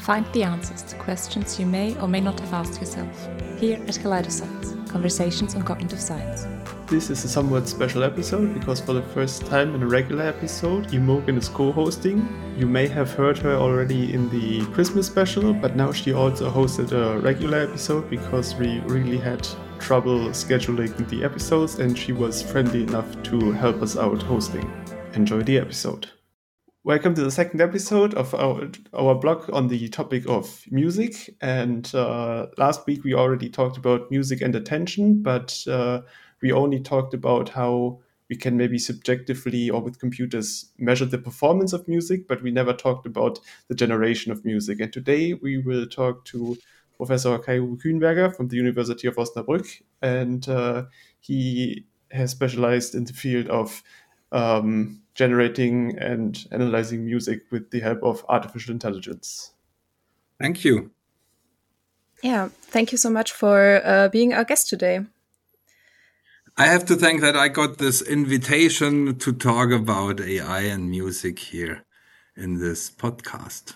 Find the answers to questions you may or may not have asked yourself. Here at Kaleido Conversations on Cognitive Science. This is a somewhat special episode because for the first time in a regular episode, Imogen is co-hosting. You may have heard her already in the Christmas special, but now she also hosted a regular episode because we really had trouble scheduling the episodes and she was friendly enough to help us out hosting. Enjoy the episode. Welcome to the second episode of our blog on the topic of music. And last week we already talked about music and attention, but we only talked about how we can maybe subjectively or with computers measure the performance of music, but we never talked about the generation of music. And today we will talk to Professor Kai-Uwe Kühnberger from the University of Osnabrück. And he has specialized in the field of generating and analyzing music with the help of artificial intelligence. Thank you. Yeah, thank you so much for being our guest today. I have to thank that I got this invitation to talk about AI and music here in this podcast.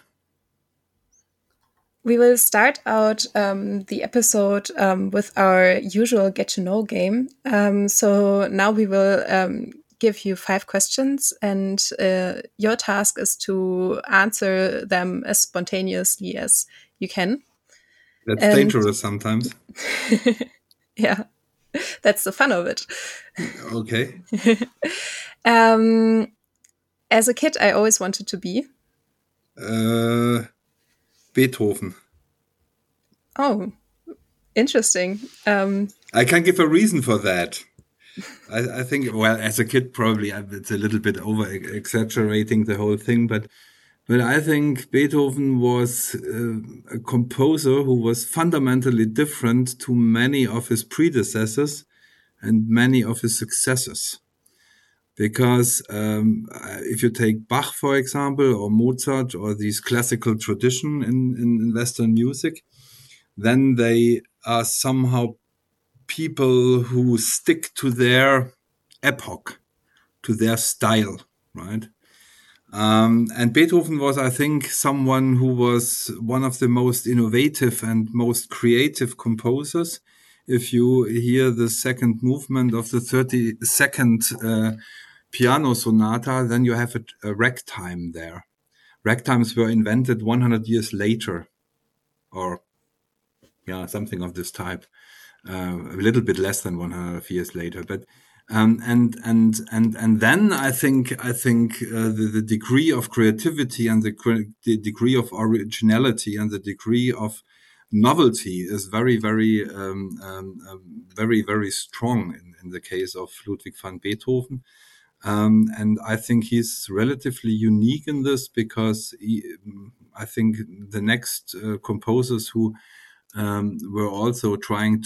We will start out the episode with our usual get to know game. So now we will give you 5 questions, and your task is to answer them as spontaneously as you can. That's dangerous sometimes. Yeah, that's the fun of it. Okay. As a kid, I always wanted to be Beethoven. Oh, interesting. I can give a reason for that. I think, well, as a kid, probably it's a little bit over-exaggerating the whole thing, but I think Beethoven was a composer who was fundamentally different to many of his predecessors and many of his successors. Because if you take Bach, for example, or Mozart, or these classical tradition in Western music, then they are somehow people who stick to their epoch, to their style, right? And Beethoven was, I think, someone who was one of the most innovative and most creative composers. If you hear the second movement of the 32nd piano sonata, then you have a ragtime there. Ragtimes were invented 100 years later, or something of this type. A little bit less than 100 years later, but and then I think the degree of creativity and the degree of originality and the degree of novelty is very very strong in the case of Ludwig van Beethoven, and I think he's relatively unique in this because I think the next composers who were also trying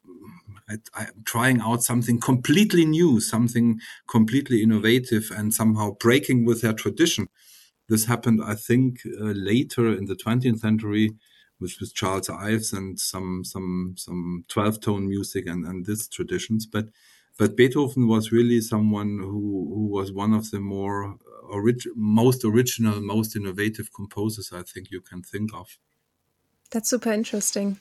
out something completely new, something completely innovative, and somehow breaking with their tradition. This happened, I think, later in the 20th century, with Charles Ives and some 12-tone music and these traditions. But Beethoven was really someone who was one of the most original, most innovative composers I think you can think of. That's super interesting.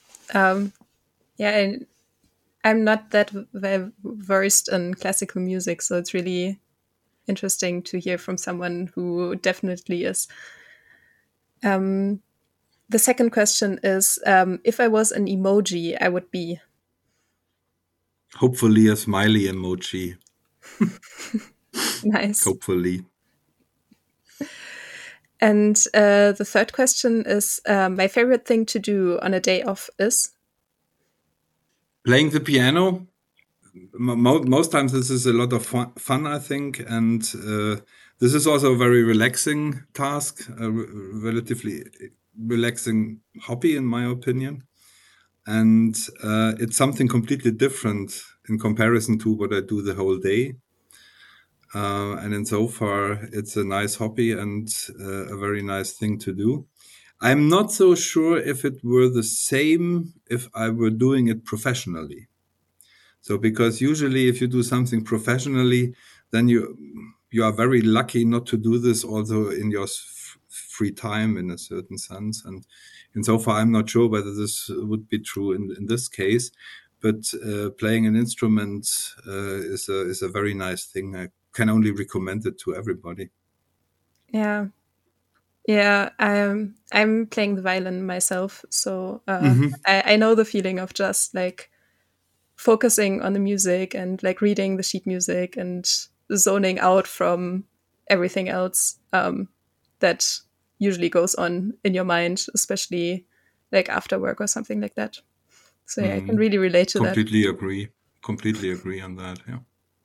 I'm not that versed in classical music, so it's really interesting to hear from someone who definitely is. The second question is, if I was an emoji, I would be? Hopefully a smiley emoji. Nice. Hopefully. And the third question is, my favorite thing to do on a day off is? Playing the piano. Most times this is a lot of fun, I think. And this is also a very relaxing task, a relatively relaxing hobby, in my opinion. And it's something completely different in comparison to what I do the whole day. And in so far, it's a nice hobby and a very nice thing to do. I'm not so sure if it were the same if I were doing it professionally. So because usually if you do something professionally, then you are very lucky not to do this also in your free time in a certain sense. And so far, I'm not sure whether this would be true in this case. But playing an instrument is a very nice thing. I can only recommend it to everybody. Yeah. Yeah, I'm playing the violin myself, so I know the feeling of just like focusing on the music and like reading the sheet music and zoning out from everything else that usually goes on in your mind, especially like after work or something like that. So yeah, I can really relate to that. Completely agree on that. Yeah.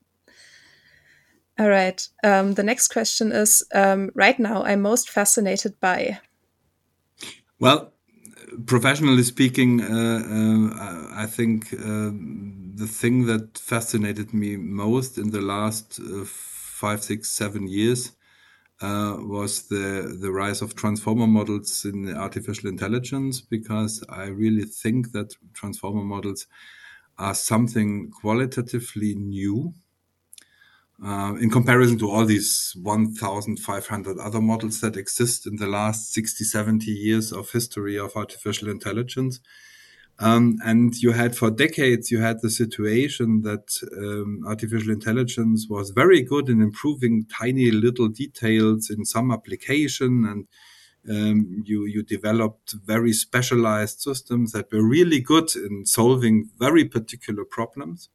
All right. The next question is, right now, I'm most fascinated by. Well, professionally speaking, I think the thing that fascinated me most in the last 5, 6, 7 years was the rise of transformer models in artificial intelligence, because I really think that transformer models are something qualitatively new. In comparison to all these 1,500 other models that exist in the last 60, 70 years of history of artificial intelligence. And for decades, you had the situation that artificial intelligence was very good in improving tiny little details in some application, and you developed very specialized systems that were really good in solving very particular problems.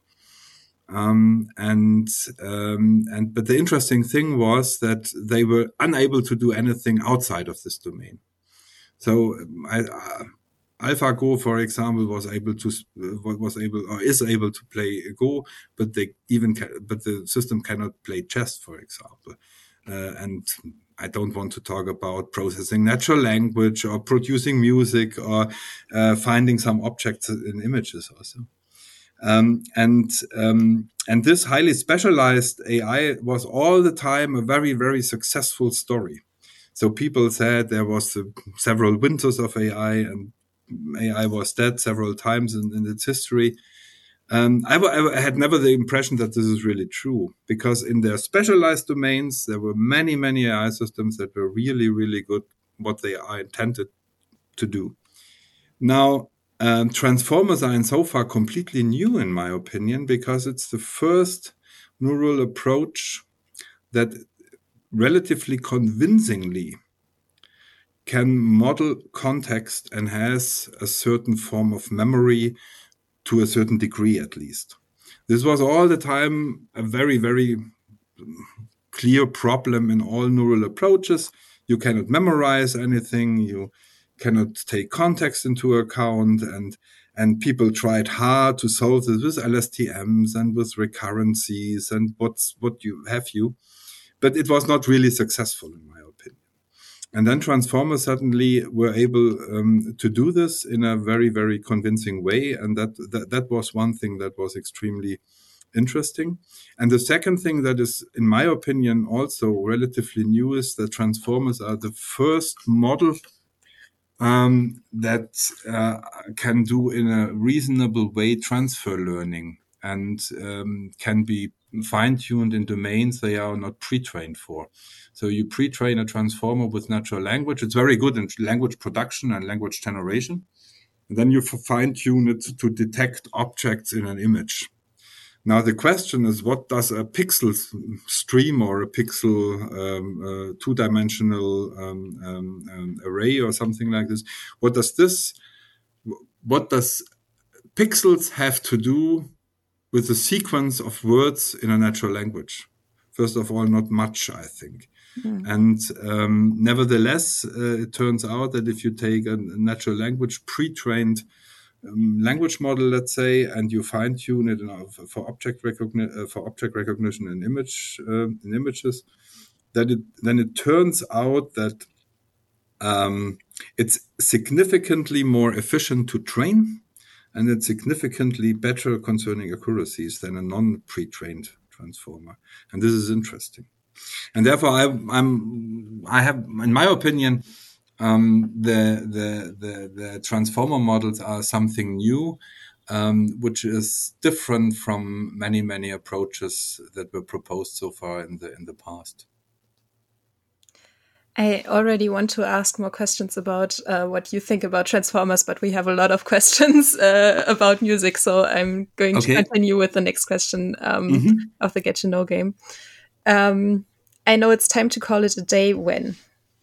But the interesting thing was that they were unable to do anything outside of this domain. So AlphaGo, for example, is able to play Go, but the system cannot play chess, for example. And I don't want to talk about processing natural language or producing music or finding some objects in images also. And this highly specialized AI was all the time a very, very successful story. So people said there was several winters of AI, and AI was dead several times in its history. I had never the impression that this is really true, because in their specialized domains, there were many, many AI systems that were really, really good, what they are intended to do. Now, transformers are in so far completely new, in my opinion, because it's the first neural approach that relatively convincingly can model context and has a certain form of memory to a certain degree, at least. This was all the time a very, very clear problem in all neural approaches. You cannot memorize anything. You cannot take context into account, and people tried hard to solve this with LSTMs and with recurrencies and what you have, but it was not really successful, in my opinion. And then transformers suddenly were able to do this in a very, very convincing way, and that was one thing that was extremely interesting. And the second thing that is, in my opinion, also relatively new is that transformers are the first model that can do in a reasonable way transfer learning, and can be fine-tuned in domains they are not pre-trained for. So you pre-train a transformer with natural language. It's very good in language production and language generation. And then you fine-tune it to detect objects in an image. Now, the question is, what does a pixel stream or a pixel two-dimensional array or something like this, what does pixels have to do with the sequence of words in a natural language? First of all, not much, I think. And nevertheless, it turns out that if you take a natural language pre-trained language model, let's say, and you fine tune it for object recognition in images, then it turns out that it's significantly more efficient to train, and it's significantly better concerning accuracies than a non-pre-trained transformer. And this is interesting. And therefore, I have, in my opinion, the transformer models are something new, which is different from many, many approaches that were proposed so far in the past. I already want to ask more questions about what you think about Transformers, but we have a lot of questions about music, so I'm going to continue with the next question of the Get to Know game. I know it's time to call it a day when.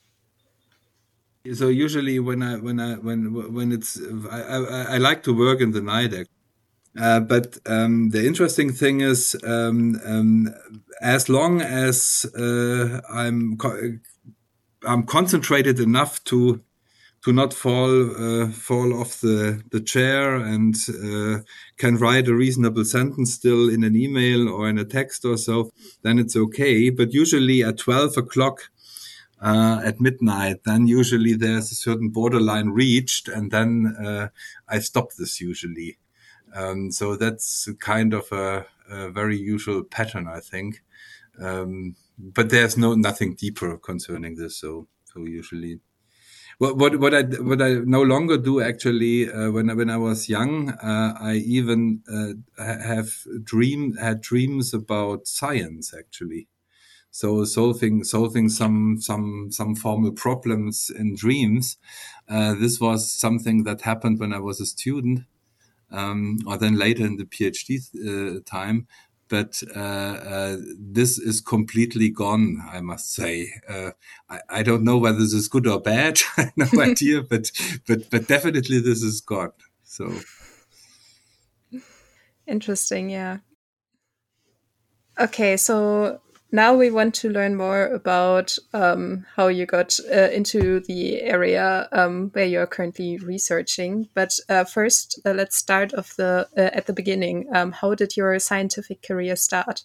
So usually when it's I like to work in the night. But the interesting thing is, as long as I'm concentrated enough to not fall off the chair and can write a reasonable sentence still in an email or in a text or so, then it's okay. But usually at 12 o'clock at midnight, then usually there's a certain borderline reached, and then I stop this usually. So that's kind of a very usual pattern, I think. But there's nothing deeper concerning this. So usually, what I no longer do actually. When I was young, I even had dreams about science actually. So solving some formal problems in dreams. This was something that happened when I was a student. Or then later in the PhD time. But this is completely gone, I must say. I don't know whether this is good or bad. I have no idea, but definitely this is gone. So interesting, yeah. Okay, so now we want to learn more about how you got into the area where you're currently researching. But first, let's start at the beginning. How did your scientific career start?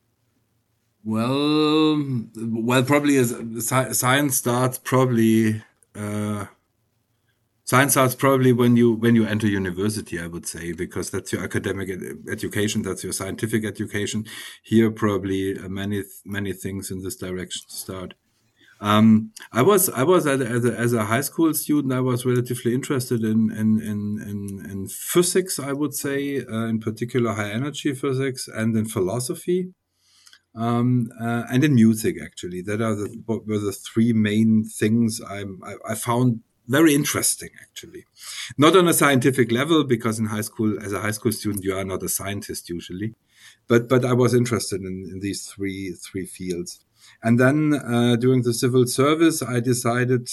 Well, probably as science starts probably. Science starts probably when you enter university, I would say, because that's your academic education, that's your scientific education. Here, probably many things in this direction start. I was as a high school student, I was relatively interested in physics, I would say, in particular high energy physics, and in philosophy, and in music. Actually, that were the three main things I found very interesting, actually. Not on a scientific level, because in high school, as a high school student, you are not a scientist usually. But I was interested in these three fields. And then during the civil service, I decided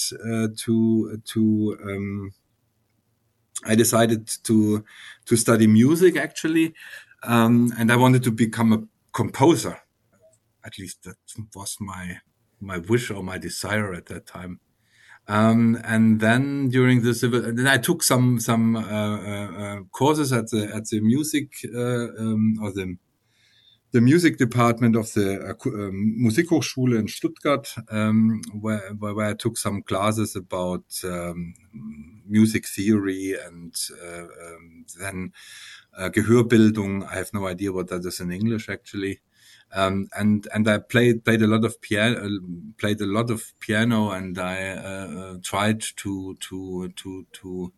to study music, actually. And I wanted to become a composer. At least that was my wish or my desire at that time. And then during the civil, then I took some courses at the music or the music department of the Musikhochschule in Stuttgart, where I took some classes about music theory and then Gehörbildung. I have no idea what that is in English, actually. And I played a lot of piano, and I tried to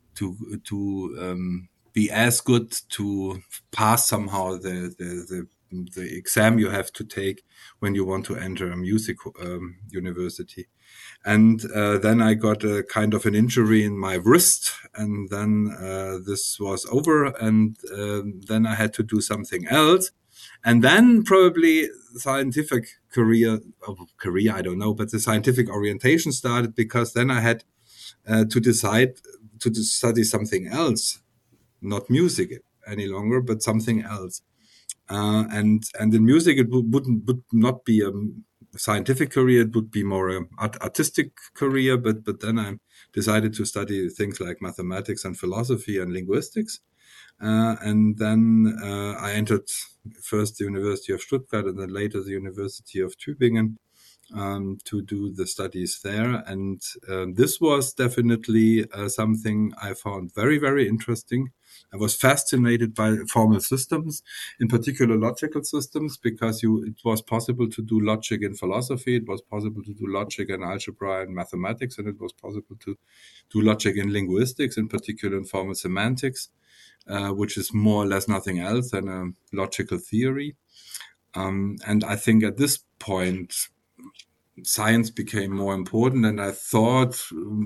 be as good to pass somehow the exam you have to take when you want to enter a music university. And then I got a kind of an injury in my wrist, and then this was over, and then I had to do something else. And then probably scientific career, I don't know, but the scientific orientation started, because then I had to decide to study something else, not music any longer, but something else. And in music, it would not be a scientific career; it would be more an artistic career. But then I decided to study things like mathematics and philosophy and linguistics. And then I entered first the University of Stuttgart and then later the University of Tübingen to do the studies there. And this was definitely something I found very, very interesting. I was fascinated by formal systems, in particular logical systems, because it was possible to do logic in philosophy, it was possible to do logic in algebra and mathematics, and it was possible to do logic in linguistics, in particular in formal semantics. Which is more or less nothing else than a logical theory. And I think at this point, science became more important, and I thought,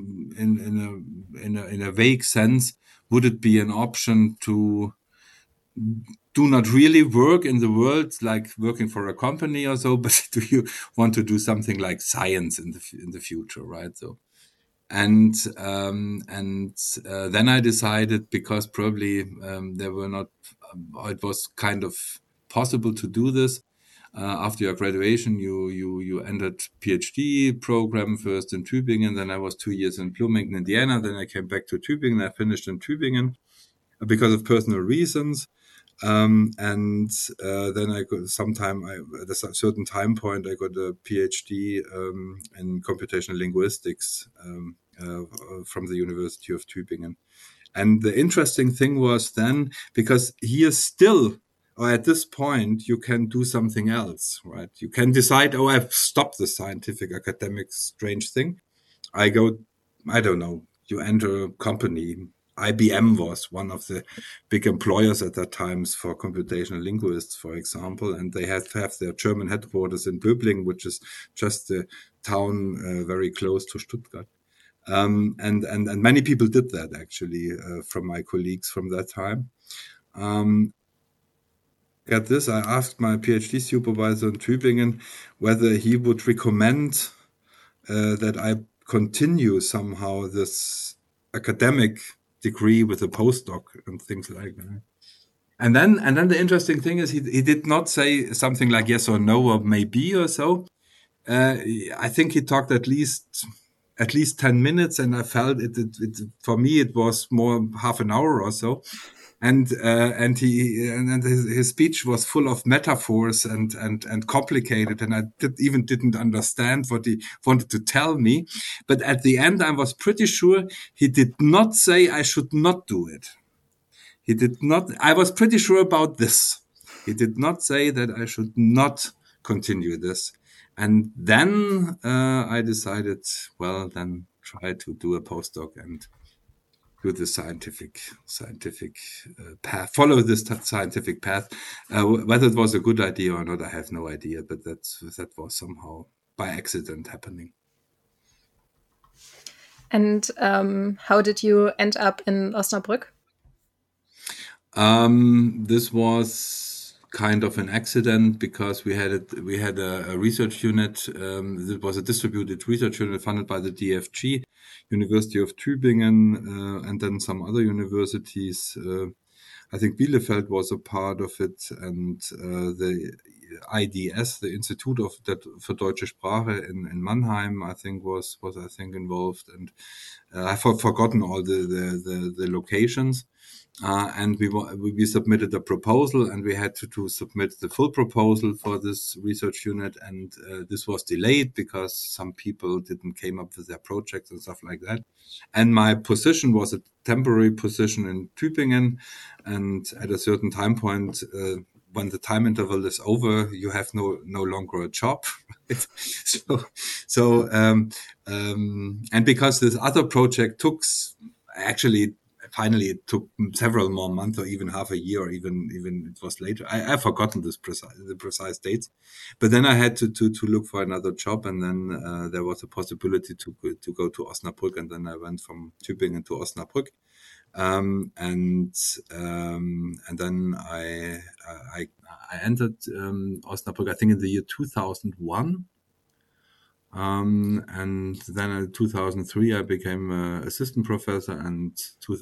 in a vague sense, would it be an option to do not really work in the world like working for a company or so, but do you want to do something like science in the future, right? So, and then I decided, because probably there were not, it was kind of possible to do this. After your graduation, you entered PhD program first in Tübingen. Then I was 2 years in Bloomington, Indiana. Then I came back to Tübingen. I finished in Tübingen because of personal reasons. And then I got at a certain time point, I got a PhD in computational linguistics from the University of Tübingen. And the interesting thing was then, because here still, or at this point, you can do something else, right? You can decide, oh, I've stopped the scientific, academic, strange thing. I don't know, you enter a company. IBM was one of the big employers at that time for computational linguists, for example, and they had to have their German headquarters in Böblingen, which is just a town very close to Stuttgart. And many people did that, actually, from my colleagues from that time. At this, I asked my PhD supervisor in Tübingen whether he would recommend that I continue somehow this academic degree with a postdoc and things like that. And then the interesting thing is he did not say something like yes or no or maybe or so. I think he talked at least 10 minutes, and I felt it for me it was more half an hour or so. And his speech was full of metaphors and complicated, and I didn't understand what he wanted to tell me. But at the end, I was pretty sure he did not say I should not do it. He did not. I was pretty sure about this. He did not say that I should not continue this. And then I decided, well, then try to do a postdoc and do the scientific path, follow this scientific path. Whether it was a good idea or not, I have no idea. But that was somehow by accident happening. And how did you end up in Osnabrück? This was kind of an accident, because we had a research unit. It was a distributed research unit funded by the DFG, University of Tübingen, and then some other universities. I think Bielefeld was a part of it, and the IDS, the Institute für Deutsche Sprache in Mannheim, I think was involved, and I've forgotten all the locations. And we submitted a proposal, and we had to submit the full proposal for this research unit, and this was delayed because some people didn't came up with their projects and stuff like that. And my position was a temporary position in Tübingen, and at a certain time point, when the time interval is over, you have no longer a job. And because this other project finally it took several more months, or even half a year, or even it was later. I've forgotten the precise dates, but then I had to look for another job, and then there was a possibility to go to Osnabrück, and then I went from Tübingen to Osnabrück. And then I entered Osnabrück, I think, in the year 2001. And then in 2003 I became assistant professor, and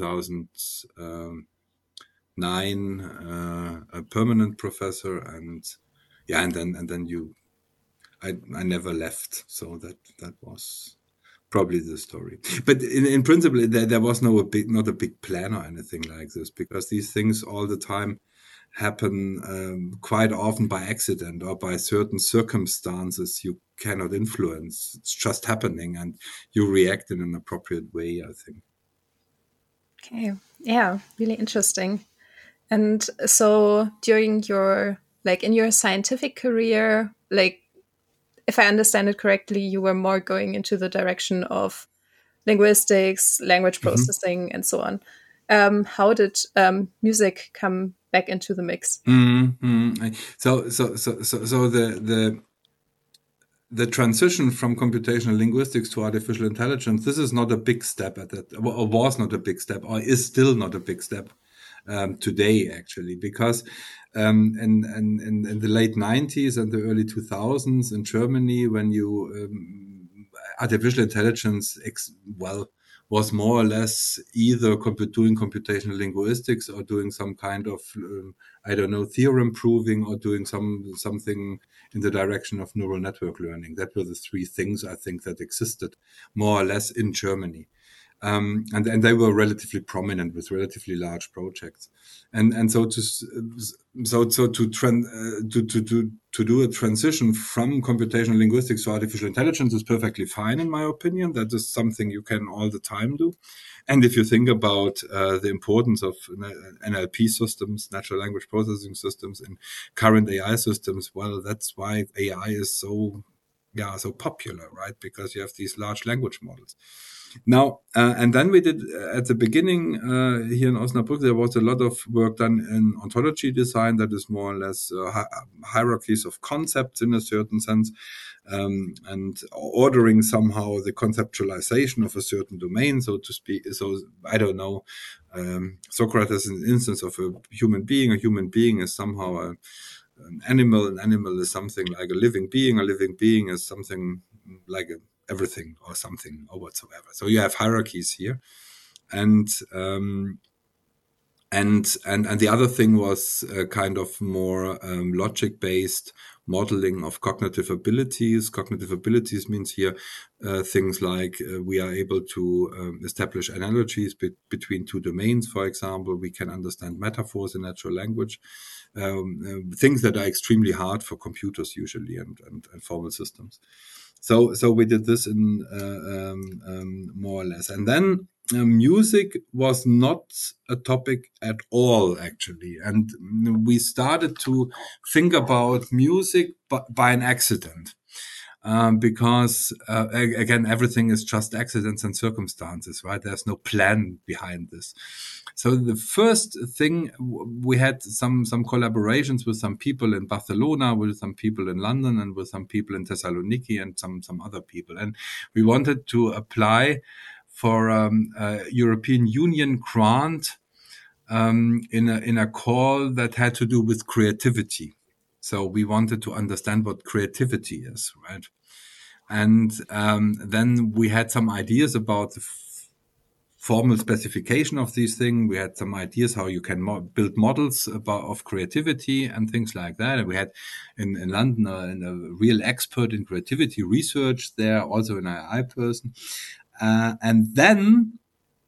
2009 a permanent professor, and then I never left. So that was probably the story. But in principle, there was not a big plan or anything like this, because these things all the time happen quite often by accident or by certain circumstances you cannot influence. It's just happening, and you react in an appropriate way, I think. Okay. Yeah, really interesting. And so during your, in your scientific career, if I understand it correctly, you were more going into the direction of linguistics, language processing, and so on. How did music come back into the mix? So the transition from computational linguistics to artificial intelligence, this is not a big step or was not a big step, or is still not a big step today, actually, because in the late 90s and the early 2000s in Germany, when artificial intelligence, was more or less either doing computational linguistics or doing some kind of, theorem proving, or doing something in the direction of neural network learning. That were the three things I think that existed more or less in Germany. And they were relatively prominent with relatively large projects, and so to do a transition from computational linguistics to artificial intelligence is perfectly fine, in my opinion. That is something you can all the time do. And if you think about the importance of NLP systems, natural language processing systems, in current AI systems, well, that's why AI is so popular, right? Because you have these large language models. Now, and then we did at the beginning here in Osnabrück, there was a lot of work done in ontology design, that is more or less hierarchies of concepts in a certain sense, and ordering somehow the conceptualization of a certain domain, so to speak. So I don't know, Socrates is an instance of a human being. A human being is somehow an animal. An animal is something like a living being. A living being is something like everything or something or whatsoever. So you have hierarchies here, and the other thing was kind of more logic-based modeling of cognitive abilities. Cognitive abilities means here things like we are able to establish analogies between two domains. For example, we can understand metaphors in natural language, things that are extremely hard for computers usually and formal systems. So we did this in more or less, and then music was not a topic at all, actually, and we started to think about music by an accident. Because again, everything is just accidents and circumstances, right? There's no plan behind this. So the first thing, we had some collaborations with some people in Barcelona, with some people in London, and with some people in Thessaloniki, and some other people. And we wanted to apply for a European Union grant in a call that had to do with creativity. So we wanted to understand what creativity is, right? And then we had some ideas about the formal specification of these things. We had some ideas how you can build models of creativity and things like that. And we had in London a real expert in creativity research there, also an AI person. And then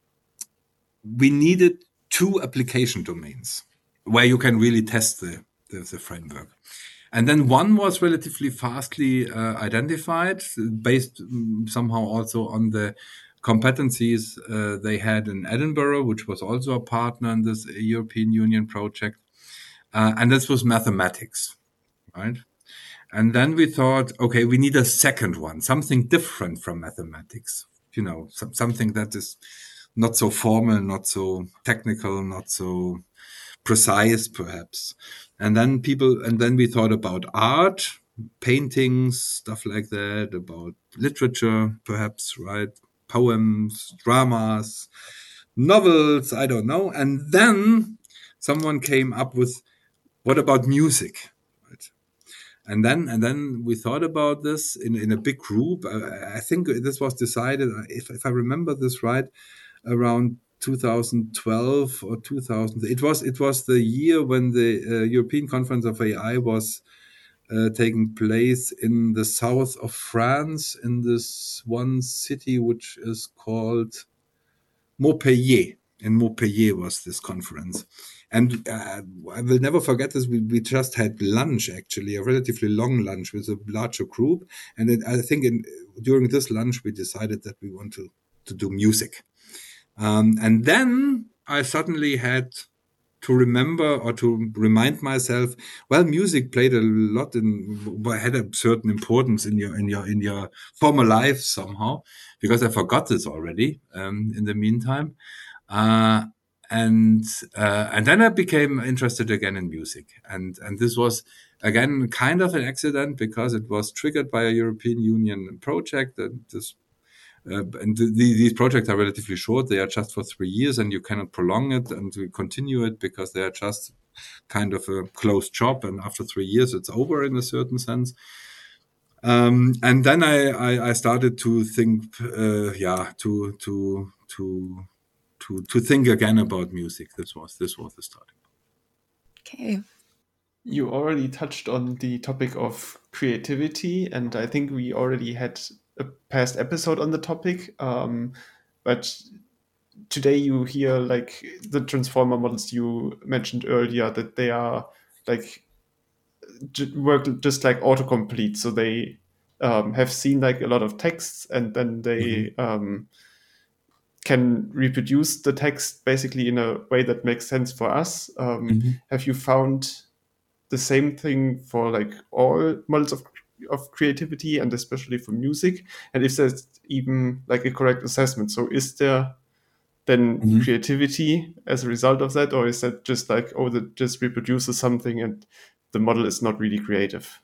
we needed 2 application domains where you can really test the framework. And then one was relatively fastly identified, based somehow also on the competencies they had in Edinburgh, which was also a partner in this European Union project. And this was mathematics, right? And then we thought, okay, we need a second one, something different from mathematics, something that is not so formal, not so technical, not so precise, perhaps. And then we thought about art, paintings, stuff like that, about literature, perhaps, right? Poems, dramas, novels, I don't know. And then someone came up with, what about music? Right? And then we thought about this in a big group. I think this was decided, if I remember this right, around 2012 or 2000. It was the year when the European Conference of AI was taking place in the south of France, in this one city which is called Montpellier. In Montpellier was this conference. And I will never forget this. We just had lunch, actually, a relatively long lunch with a larger group. And then I think during this lunch, we decided that we want to do music. And then I suddenly had to remember or to remind myself, well, music played a lot had a certain importance in your former life somehow, because I forgot this already in the meantime. and then I became interested again in music, and this was again kind of an accident because it was triggered by a European Union project. These projects are relatively short; they are just for 3 years, and you cannot prolong it and continue it because they are just kind of a closed shop, and after 3 years, it's over in a certain sense. And then I started to think, to think again about music. This was the starting. Okay. You already touched on the topic of creativity, and I think we already had a past episode on the topic. But today you hear like the transformer models you mentioned earlier, that they are like work just like autocomplete. So they have seen like a lot of texts, and then they can reproduce the text basically in a way that makes sense for us. Have you found the same thing for like all models of creativity, and especially for music? And if there's even like a correct assessment, so is there then creativity as a result of that, or is that just like, oh, that just reproduces something and the model is not really creative?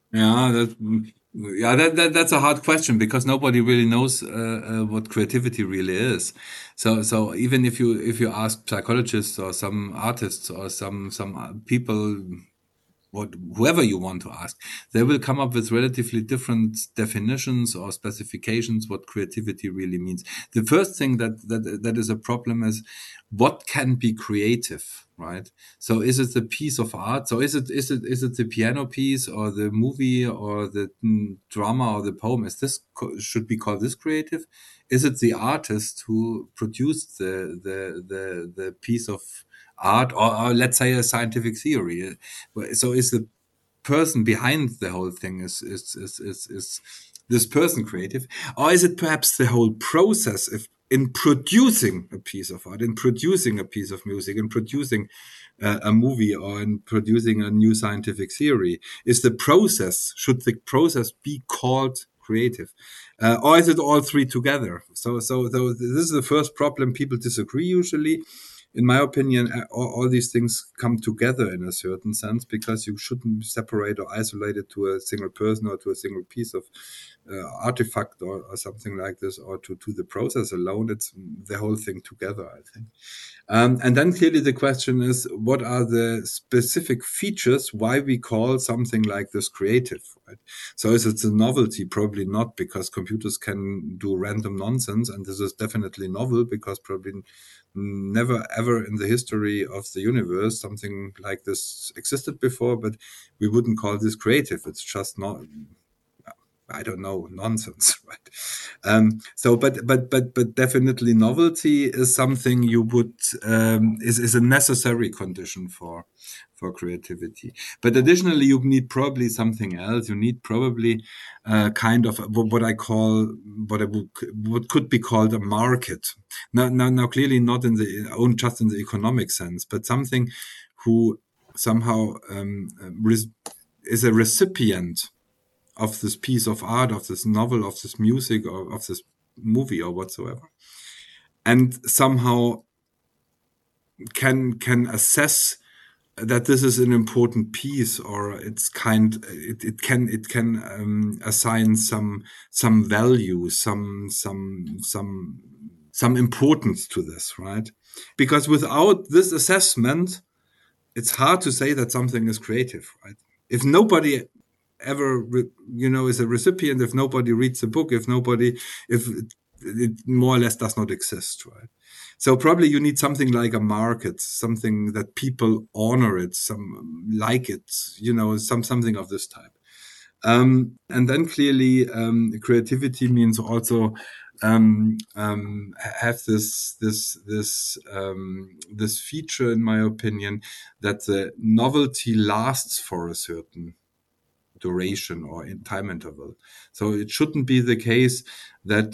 That's a hard question because nobody really knows what creativity really is. So even if you ask psychologists or some artists or some people, whoever you want to ask, they will come up with relatively different definitions or specifications what creativity really means. The first thing that is a problem is what can be creative, right? So is it the piece of art? So is it the piano piece or the movie or the drama or the poem? Should we call this creative? Is it the artist who produced the piece of art, or let's say a scientific theory? So is the person behind the whole thing is this person creative, or is it perhaps the whole process in producing a piece of art, in producing a piece of music, in producing a movie, or in producing a new scientific theory? Should the process be called creative, or is it all three together? So this is the first problem. People disagree usually. In my opinion, all these things come together in a certain sense, because you shouldn't separate or isolate it to a single person or to a single piece of artifact or something like this, or to the process alone. It's the whole thing together, I think. And then clearly the question is, what are the specific features why we call something like this creative, right? So is it a novelty? Probably not, because computers can do random nonsense, and this is definitely novel, because probably never ever in the history of the universe something like this existed before, but we wouldn't call this creative. It's just not, I don't know, nonsense, right? But definitely novelty is something you would is a necessary condition for creativity. But additionally, you need probably something else. You need probably kind of what could be called a market. Now, clearly not just in the economic sense, but something who somehow is a recipient of this piece of art, of this novel, of this music, or of this movie, or whatsoever, and somehow can assess that this is an important piece, or it can assign some value, some importance to this, right? Because without this assessment, it's hard to say that something is creative, right? If nobody ever is a recipient, if nobody reads the book, if it more or less does not exist, right? So probably you need something like a market, something that people honor it, some like it, something of this type. And then clearly creativity means also have this feature, in my opinion, that the novelty lasts for a certain duration or in time interval. So it shouldn't be the case that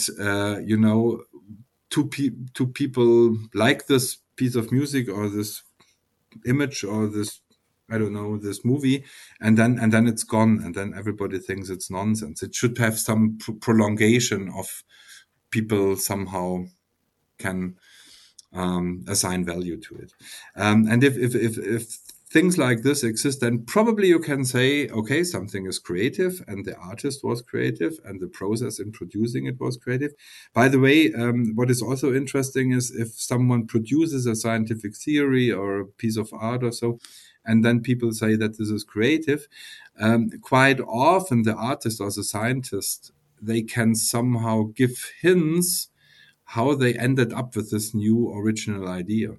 two people like this piece of music or this image or this, I don't know, this movie, and then it's gone, and then everybody thinks it's nonsense. It should have some prolongation of people somehow can assign value to it. And if things like this exist, then probably you can say, okay, something is creative and the artist was creative and the process in producing it was creative. By the way, what is also interesting is if someone produces a scientific theory or a piece of art or so, and then people say that this is creative, quite often the artist or the scientist, they can somehow give hints how they ended up with this new original idea.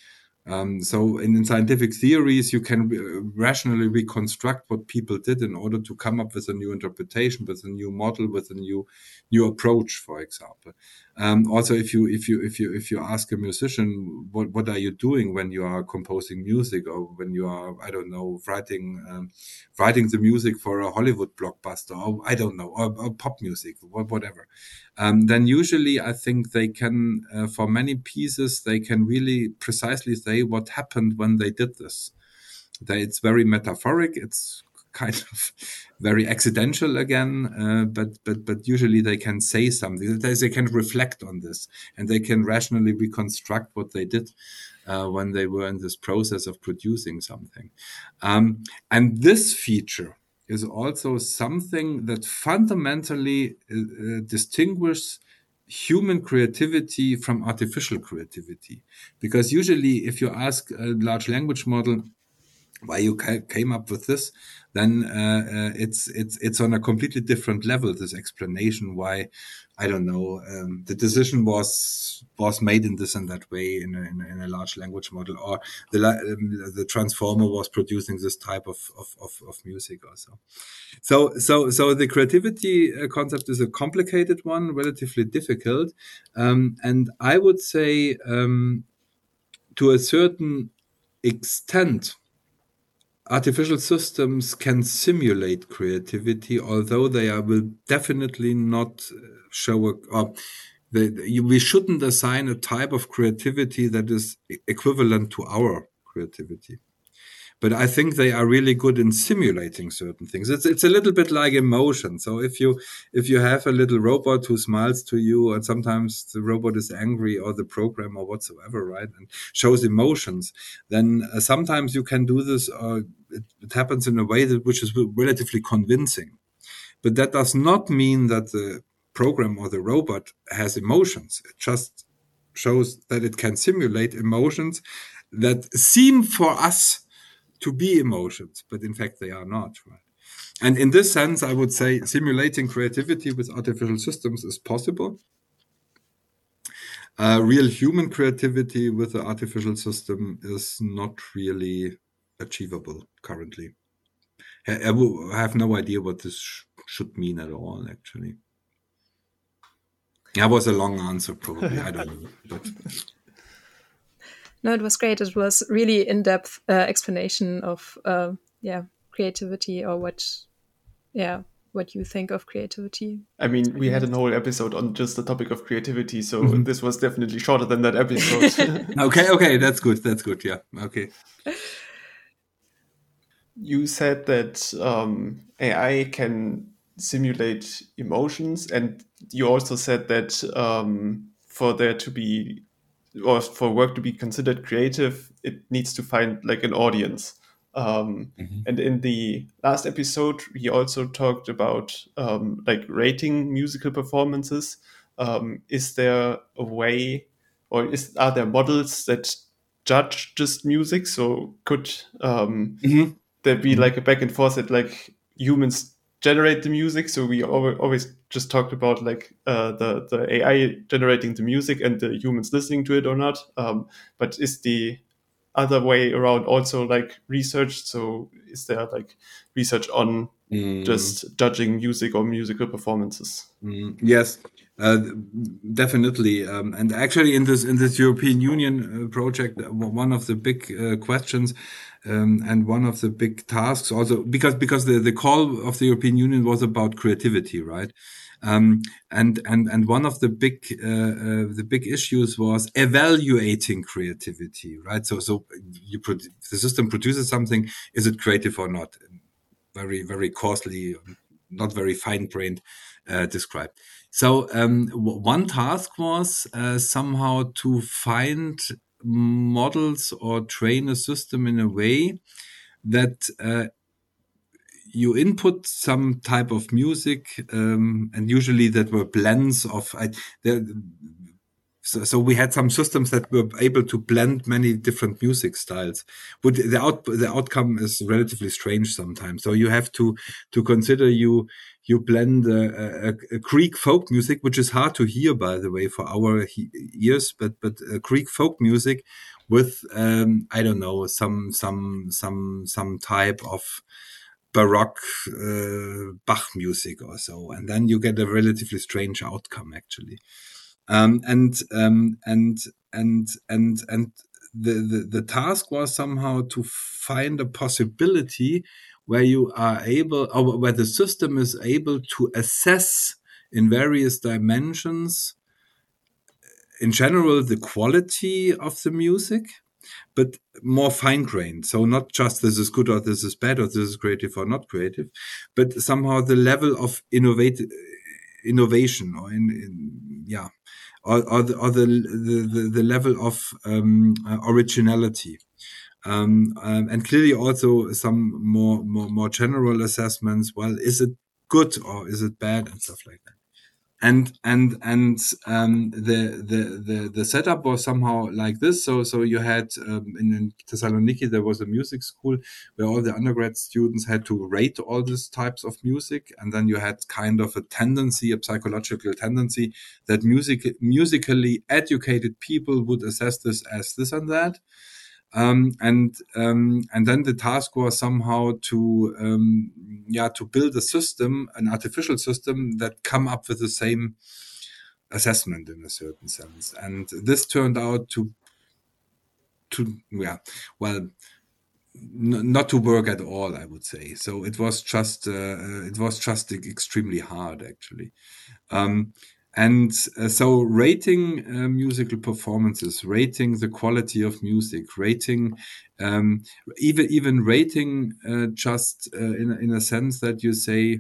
So in scientific theories, you can rationally reconstruct what people did in order to come up with a new interpretation, with a new model, with a new approach, for example. Also, if you ask a musician, what are you doing when you are composing music, or when you are, I don't know, writing the music for a Hollywood blockbuster, or I don't know, or pop music, whatever. Then usually I think they can, for many pieces, they can really precisely say what happened when they did this. It's very metaphoric. It's kind of very accidental again, but usually they can say something. They can reflect on this, and they can rationally reconstruct what they did when they were in this process of producing something. And this feature is also something that fundamentally distinguishes human creativity from artificial creativity. Because usually if you ask a large language model why you came up with this, then it's on a completely different level, this explanation why, I don't know, the decision was made in this and that way in a large language model, or the transformer was producing this type of music also. So the creativity concept is a complicated one, relatively difficult, and I would say to a certain extent, artificial systems can simulate creativity, although will definitely not show we shouldn't assign a type of creativity that is equivalent to our creativity. But I think they are really good in simulating certain things. It's a little bit like emotion. So if you have a little robot who smiles to you, and sometimes the robot is angry, or the program or whatsoever, right, and shows emotions, then sometimes you can do this. It happens in a way which is relatively convincing. But that does not mean that the program or the robot has emotions. It just shows that it can simulate emotions that seem for us to be emotions, but in fact they are not, right? And in this sense, I would say simulating creativity with artificial systems is possible. Real human creativity with the artificial system is not really achievable currently. I have no idea what this should mean at all, actually. That was a long answer, probably. I don't know. But no, it was great. It was really in-depth explanation of creativity, or what you think of creativity. I mean, we had a whole episode on just the topic of creativity, so this was definitely shorter than that episode. Okay, that's good. Yeah, okay. You said that AI can simulate emotions, and you also said that for there to be, or for work to be considered creative, it needs to find like an audience. And in the last episode, we also talked about like rating musical performances. Is there a way, or are there models that judge just music? So could there be like a back and forth that like humans generate the music? So we always just talked about like the AI generating the music and the humans listening to it or not. But is the other way around also like research? So is there like research on just judging music or musical performances? Yes, definitely. And actually, in this European Union project, one of the big questions and one of the big tasks, also because the call of the European Union was about creativity, right? And one of the big issues was evaluating creativity, right? So the system produces something. Is it creative or not? Very, very costly, not very fine-grained described. So one task was somehow to find models or train a system in a way that you input some type of music, and usually that were blends of. So we had some systems that were able to blend many different music styles. But the outcome is relatively strange sometimes. So you have to consider you blend a Greek folk music, which is hard to hear, by the way, for our ears, but Greek folk music with I don't know, some type of Baroque Bach music or so, and then you get a relatively strange outcome actually. And the task was somehow to find a possibility where you are able, or where the system is able to assess in various dimensions, in general, the quality of the music, but more fine-grained. So not just this is good or this is bad or this is creative or not creative, but somehow the level of innovation or or the level of originality. And clearly also some more general assessments. Well, is it good or is it bad and stuff like that. And the setup was somehow like this. So you had in Thessaloniki there was a music school where all the undergrad students had to rate all these types of music, and then you had kind of a psychological tendency that musically educated people would assess this as this and that. And then the task was somehow to build a system, an artificial system that come up with the same assessment in a certain sense. And this turned out not to work at all, I would say. So it was just extremely hard actually. So rating musical performances, rating the quality of music, rating even rating just in a sense that you say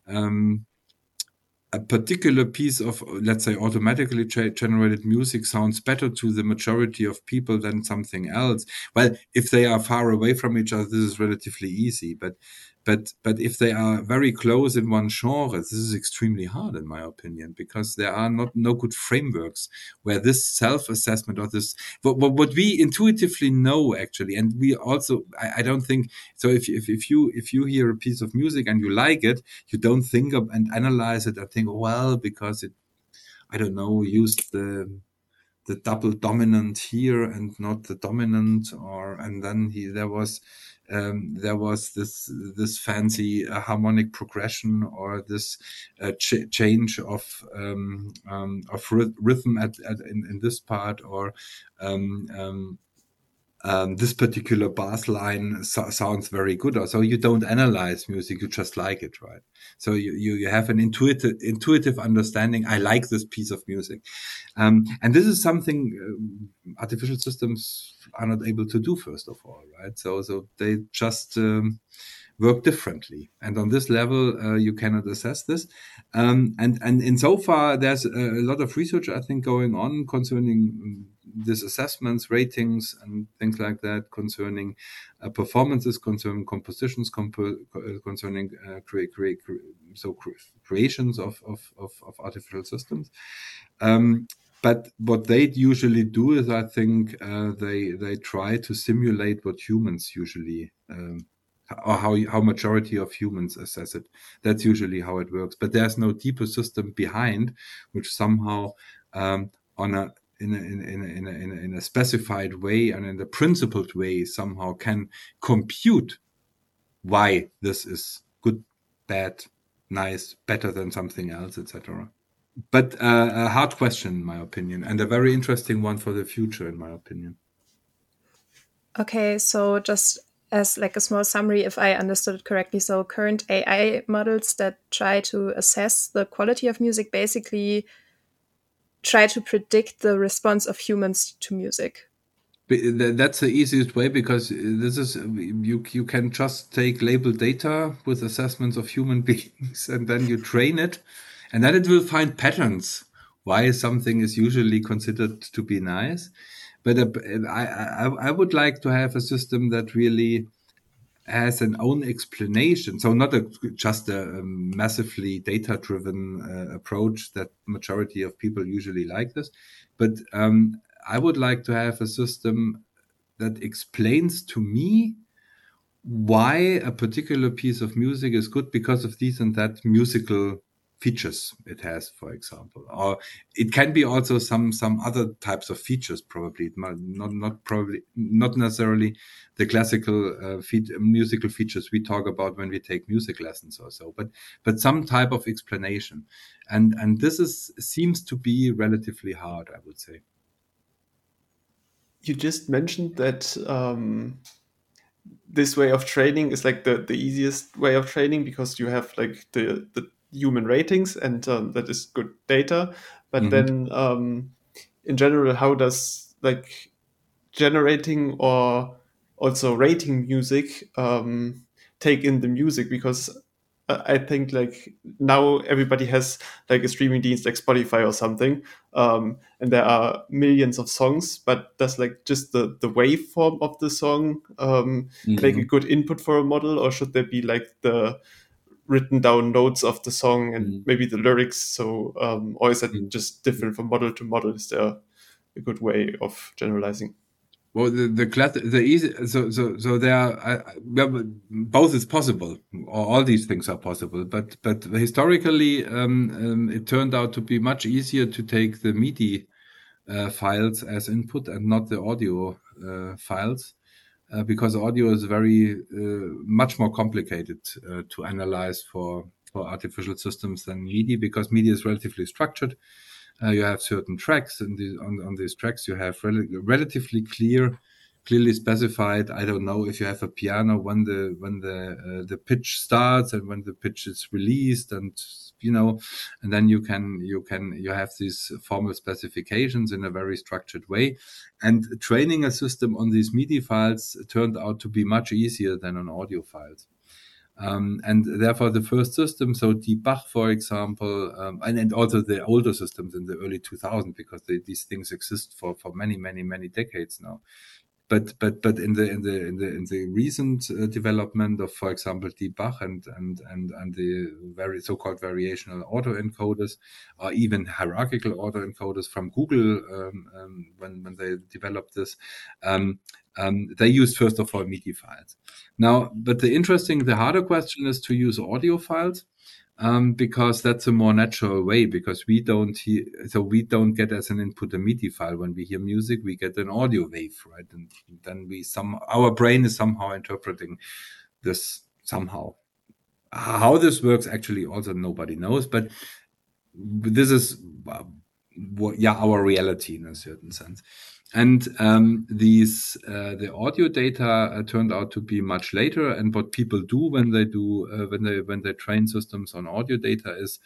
a particular piece of, let's say, automatically generated music sounds better to the majority of people than something else. Well, if they are far away from each other, this is relatively easy. But if they are very close in one genre, this is extremely hard, in my opinion, because there are no good frameworks where this self-assessment or this what we intuitively know actually, and we also I don't think so. If you hear a piece of music and you like it, you don't think of and analyze it and think, well, because it, I don't know, used the double dominant here and not the dominant, and then there was this fancy harmonic progression or this change of rhythm in this part, or this particular bass line sounds very good. So you don't analyze music, you just like it, right? So you have an intuitive understanding. I like this piece of music. And this is something artificial systems are not able to do, first of all, right? So they just work differently. And on this level, you cannot assess this. And in so far, there's a lot of research, I think, going on concerning these assessments, ratings, and things like that, concerning performances, concerning compositions, concerning creations of artificial systems. But what they usually do is, I think, they try to simulate what humans usually or how majority of humans assess it. That's usually how it works. But there's no deeper system behind, which somehow in a specified way and in a principled way somehow can compute why this is good, bad, nice, better than something else, etc. But a hard question, in my opinion, and a very interesting one for the future, in my opinion. Okay, so just as like a small summary, if I understood it correctly, so current AI models that try to assess the quality of music basically try to predict the response of humans to music. That's the easiest way, because this is you can just take labeled data with assessments of human beings and then you train it. And then it will find patterns why something is usually considered to be nice. But I would like to have a system that really has an own explanation. So not just a massively data-driven approach that majority of people usually like this, but I would like to have a system that explains to me why a particular piece of music is good because of these and that musical features it has, for example. Or it can be also some other types of features, probably. It might not necessarily the classical musical features we talk about when we take music lessons or so, but some type of explanation. And this seems to be relatively hard, I would say. You just mentioned that this way of training is like the easiest way of training because you have like the human ratings and that is good data. But then in general, how does like generating or also rating music take in the music? Because I think like now everybody has like a streaming dienst like Spotify or something, and there are millions of songs, but does like just the waveform of the song make a good input for a model, or should there be like the written down notes of the song and maybe the lyrics? So or is that just different from model to model? Is there a good way of generalizing? Well, the easy, so there are, both is possible, or all these things are possible, but historically, it turned out to be much easier to take the MIDI files as input and not the audio files, because audio is very much more complicated to analyze for artificial systems than MIDI, because MIDI is relatively structured. You have certain tracks, and on these tracks you have relatively clearly specified. I don't know if you have a piano when the pitch starts and when the pitch is released, and and then you have these formal specifications in a very structured way. And training a system on these MIDI files turned out to be much easier than on audio files. And therefore, the first system, so Die Bach, for example, and also the older systems in the early 2000s, because these things exist for many decades now. But in the recent development of, for example, Die Bach and the very so-called variational autoencoders, or even hierarchical autoencoders from Google, when they developed this, they use first of all MIDI files. Now, but the harder question is to use audio files. Because that's a more natural way, because we don't get as an input a MIDI file. When we hear music, we get an audio wave, right? And then our brain is somehow interpreting this somehow. How this works, actually, also nobody knows, but this is our reality in a certain sense. And the audio data turned out to be much later. And what people do when they train systems on audio data is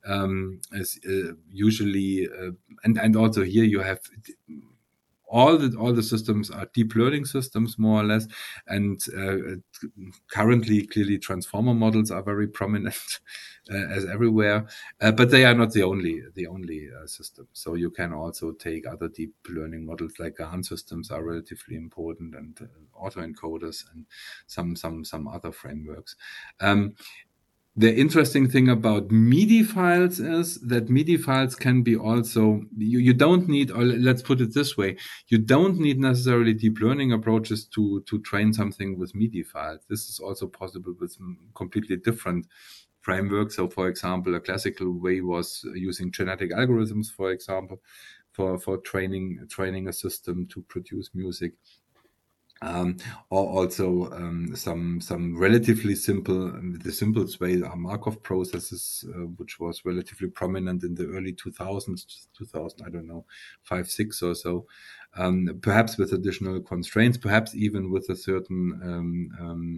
usually and also here you have all the systems are deep learning systems, more or less, and currently clearly transformer models are very prominent as everywhere, but they are not the only system. So you can also take other deep learning models, like GAN systems are relatively important, and autoencoders and some other frameworks. The interesting thing about MIDI files is that MIDI files can be also, you don't need, or let's put it this way, you don't need necessarily deep learning approaches to train something with MIDI files. This is also possible with completely different frameworks. So, for example, a classical way was using genetic algorithms, for example, for training a system to produce music. Or also some relatively simple, the simplest way are Markov processes, which was relatively prominent in the early 2000s, 2000, I don't know, 5, 6 or so, perhaps with additional constraints, perhaps even with a certain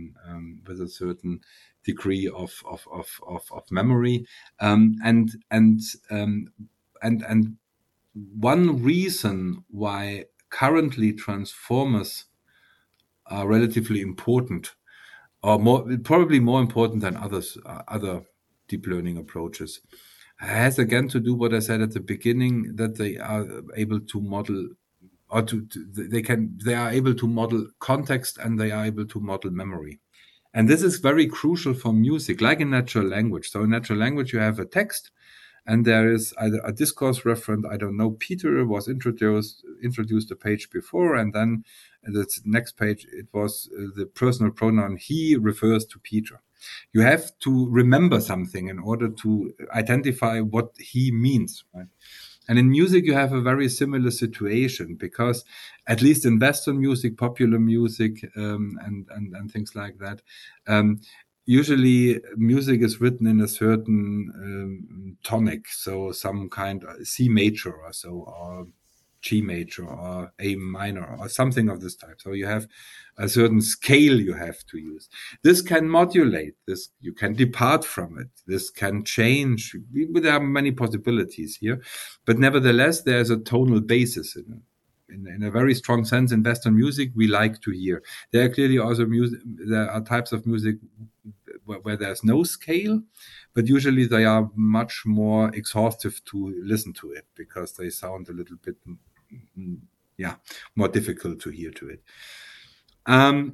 degree of memory, and one reason why currently transformers are relatively important, or probably more important than other deep learning approaches, has again to do what I said at the beginning, that they are able to model, or they are able to model context, and they are able to model memory. And this is very crucial for music, like in natural language. So in natural language, you have a text, and there is either a discourse referent. I don't know. Peter was introduced a page before, and then the next page it was the personal pronoun he refers to Peter. You have to remember something in order to identify what he means, right? And in music, you have a very similar situation, because at least in Western music, popular music, and things like that, usually music is written in a certain tonic, so some kind of C major or so, or G major or A minor or something of this type. So you have a certain scale you have to use. This can modulate, this you can depart from it, this can change. There are many possibilities here, but nevertheless there's a tonal basis in a very strong sense. In Western music we like to hear. There are clearly also there are types of music where there's no scale, but usually they are much more exhaustive to listen to it, because they sound a little bit more difficult to hear to it. And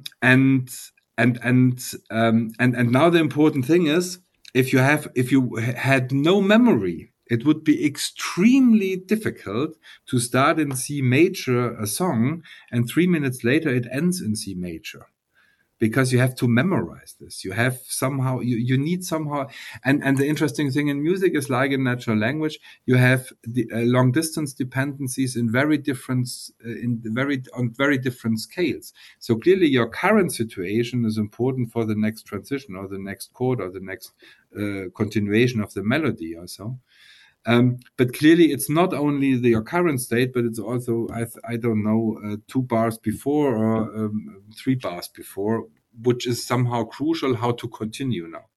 now the important thing is, if you had no memory, it would be extremely difficult to start in C major a song, and 3 minutes later it ends in C major, because you have to memorize this. You have somehow, you need somehow, and the interesting thing in music is, like in natural language, you have the long distance dependencies in very different, on very different scales. So clearly your current situation is important for the next transition, or the next chord, or the next continuation of the melody or so. But clearly, it's not only your current state, but it's also, I don't know, 2 bars before, or 3 bars before, which is somehow crucial how to continue now.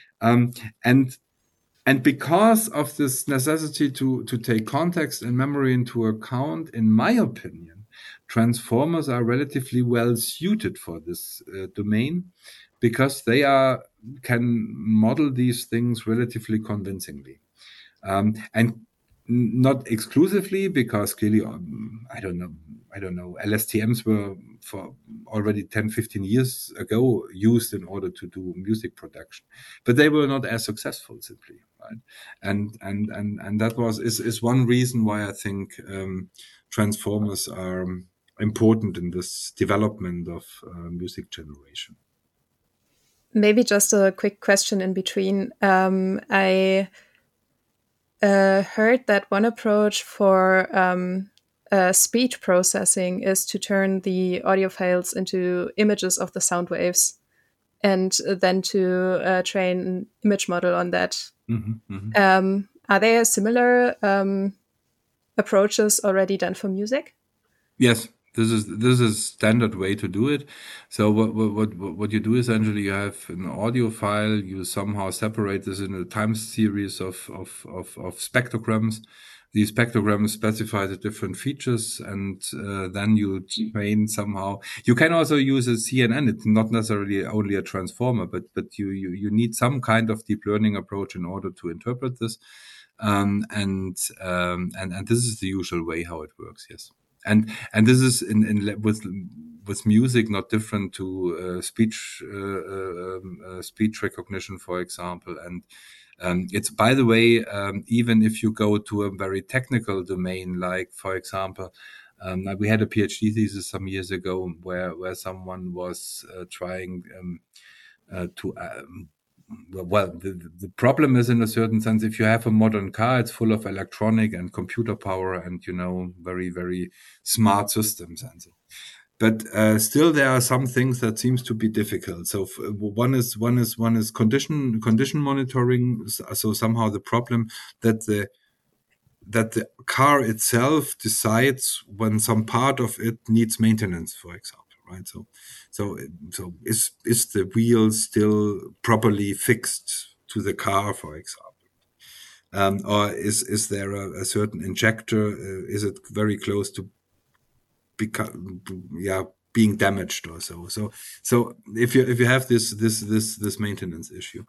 And because of this necessity to take context and memory into account, in my opinion, transformers are relatively well suited for this domain, because they can model these things relatively convincingly. And not exclusively, because clearly, I don't know, LSTMs were for already 10, 15 years ago used in order to do music production, but they were not as successful, simply, right? And that is one reason why I think transformers are important in this development of music generation. Maybe just a quick question in between. I heard that one approach for speech processing is to turn the audio files into images of the sound waves, and then to train an image model on that. Are there similar approaches already done for music? Yes. This is standard way to do it. So what you do essentially, you have an audio file. You somehow separate this in a time series of spectrograms. These spectrograms specify the different features, and then you train somehow. You can also use a CNN. It's not necessarily only a transformer, but you need some kind of deep learning approach in order to interpret this. And this is the usual way how it works. Yes. And this is with music not different to speech recognition, for example. And it's, by the way, even if you go to a very technical domain, like, for example, we had a PhD thesis some years ago where someone was trying to well, the problem is, in a certain sense, if you have a modern car, it's full of electronic and computer power and, very, very smart systems. And so. But still, there are some things that seems to be difficult. So one is condition monitoring. So somehow the problem that the car itself decides when some part of it needs maintenance, for example. Right. So is the wheel still properly fixed to the car, for example, or is there a certain injector? Is it very close to be being damaged or so. So if you have this maintenance issue,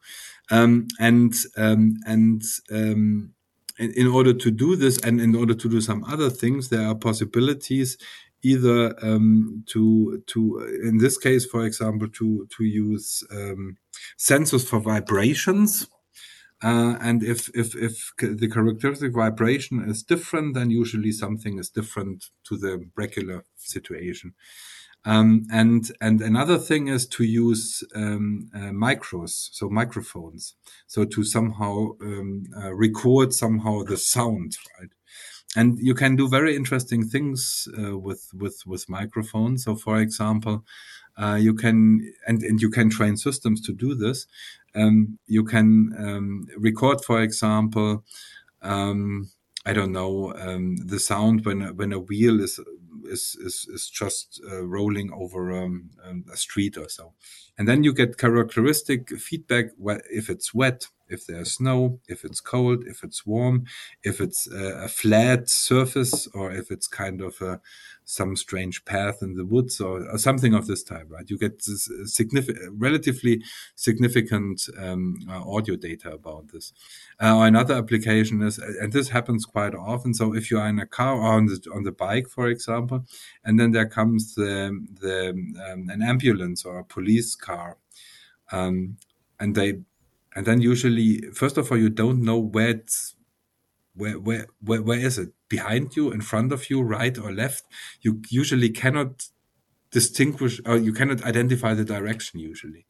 in order to do this, and in order to do some other things, there are possibilities either to in this case, for example, to use sensors for vibrations. And if the characteristic vibration is different, then usually something is different to the regular situation. And another thing is to use micros, so microphones, so to somehow record somehow the sound, right? And you can do very interesting things with microphones. So, for example, you can and you can train systems to do this. You can record, for example, I don't know, the sound when a wheel is just rolling over a street or so, and then you get characteristic feedback if it's wet, if there's snow, if it's cold, if it's warm, if it's a flat surface, or if it's kind of some strange path in the woods or something of this type, right? You get this relatively significant audio data about this. Another application is, and this happens quite often. So if you are in a car or on the bike, for example, and then there comes an ambulance or a police car, and then usually, first of all, you don't know where is it, behind you, in front of you, right or left. You usually cannot distinguish, or you cannot identify the direction usually.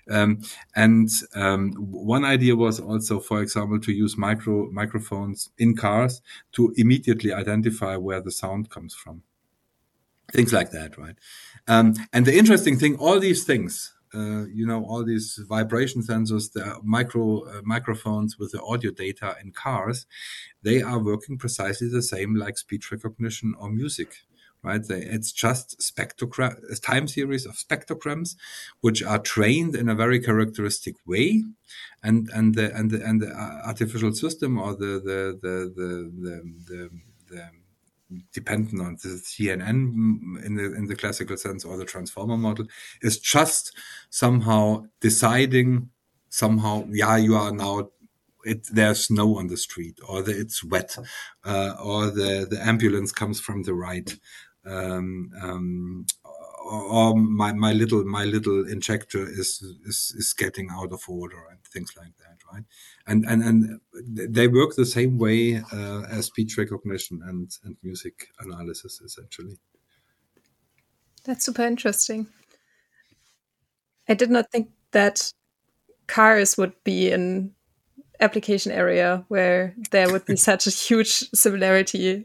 One idea was also, for example, to use microphones in cars to immediately identify where the sound comes from. Things like that, right? And the interesting thing, all these things, all these vibration sensors, the microphones with the audio data in cars, they are working precisely the same like speech recognition or music, right? It's just a time series of spectrograms, which are trained in a very characteristic way, and the artificial system, or the dependent on the CNN in the classical sense, or the transformer model, is just somehow deciding you are now, there's snow on the street, or it's wet, or the ambulance comes from the right, or my little injector is getting out of order, and things like that, right? And they work the same way as speech recognition and music analysis, essentially. That's super interesting. I did not think that cars would be an application area where there would be such a huge similarity.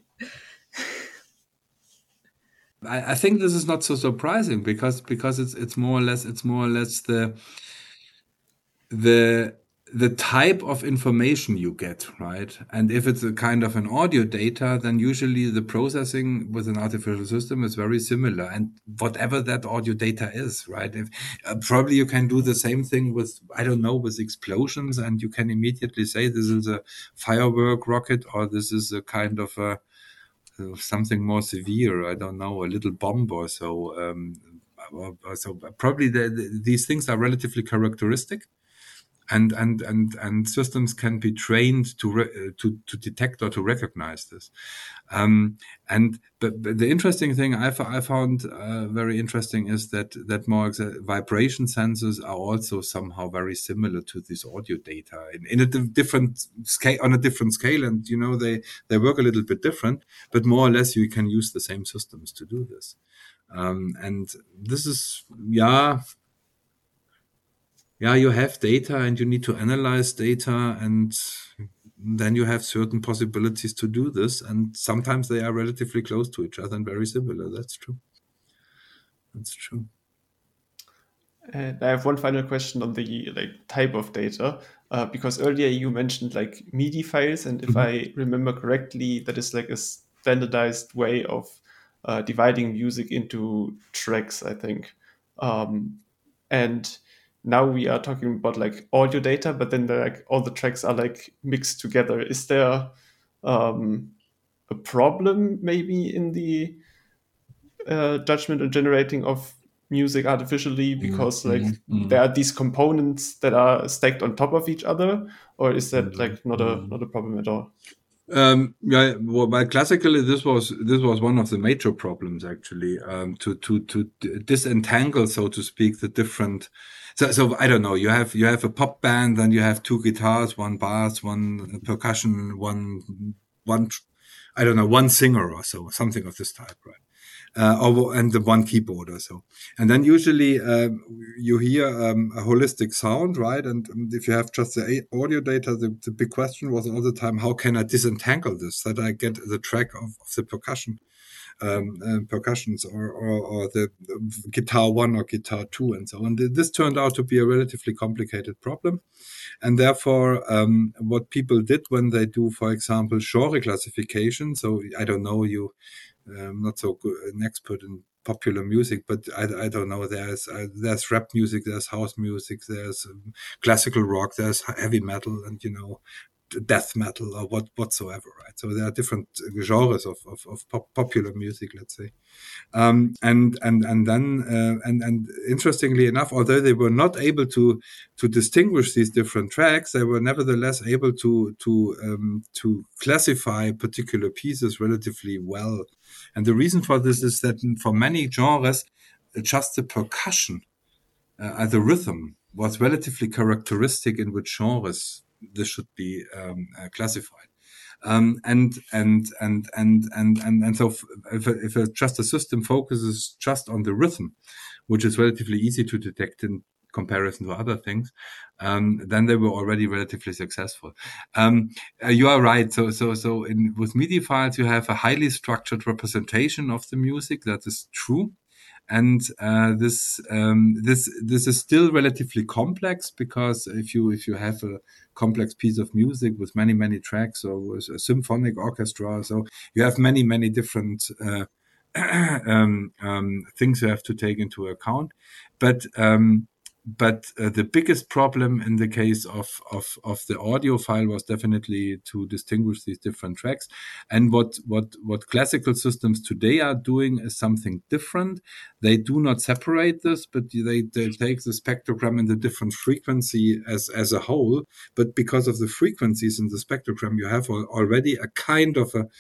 I think this is not so surprising because it's more or less the type of information you get, right? And if it's a kind of an audio data, then usually the processing with an artificial system is very similar, and whatever that audio data is, right? If probably you can do the same thing with, I don't know, with explosions, and you can immediately say this is a firework rocket, or this is a kind of something more severe, I don't know, a little bomb or so. So probably these things are relatively characteristic, and systems can be trained to detect or to recognize this. But the interesting thing I found very interesting is that more vibration sensors are also somehow very similar to this audio data in a different scale, on a different scale, and they work a little bit different, but more or less you can use the same systems to do this. And this is you have data and you need to analyze data, and then you have certain possibilities to do this. And sometimes they are relatively close to each other and very similar. That's true. And I have one final question on the type of data, because earlier you mentioned MIDI files, and if I remember correctly, that is a standardized way of dividing music into tracks, I think. And now we are talking about audio data, but then all the tracks are mixed together. Is there a problem maybe in the judgment and generating of music artificially because Mm-hmm. there are these components that are stacked on top of each other, or is that like not a problem at all? Yeah, well, classically, this was one of the major problems actually, to disentangle, so to speak, the different. So I don't know. You have a pop band, and you have two guitars, one bass, one percussion, one I don't know, one singer or so, something of this type, right? And the one keyboard or so. And then usually you hear a holistic sound, right? And if you have just the audio data, the big question was all the time, how can I disentangle this, that I get the track of the percussions or the guitar one or guitar two and so on. This turned out to be a relatively complicated problem. And therefore, what people did when they do, for example, genre classification, so I don't know, I'm not so good, an expert in popular music, but I don't know. There's rap music, there's house music, there's classical rock, there's heavy metal, and death metal or whatsoever, right? So there are different genres of popular music, let's say. And interestingly enough, although they were not able to distinguish these different tracks, they were nevertheless able to classify particular pieces relatively well. And the reason for this is that for many genres, just the percussion, the rhythm, was relatively characteristic in which genres this should be classified. And so if just a system focuses just on the rhythm, which is relatively easy to detect in comparison to other things, then they were already relatively successful. You are right. So with MIDI files, you have a highly structured representation of the music. That is true. And this is still relatively complex, because if you have a complex piece of music with many tracks, or with a symphonic orchestra, so you have many different things you have to take into account. But the biggest problem in the case of the audio file was definitely to distinguish these different tracks. And what classical systems today are doing is something different. They do not separate this, but they take the spectrogram in the different frequency as a whole. But because of the frequencies in the spectrogram, you have already a kind of a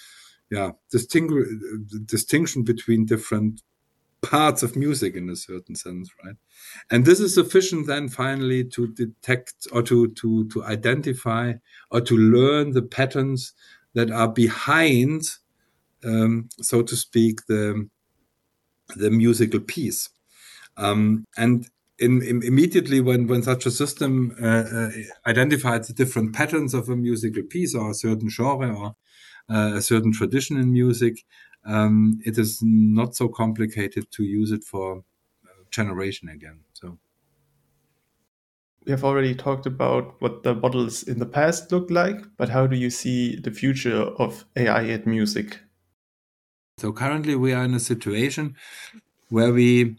distinction between different parts of music in a certain sense, right? And this is sufficient then finally to detect or to identify or to learn the patterns that are behind, so to speak, the musical piece. And immediately when such a system identifies the different patterns of a musical piece or a certain genre or a certain tradition in music, it is not so complicated to use it for generation again. So we have already talked about what the models in the past looked like, but how do you see the future of AI and music? So currently we are in a situation where we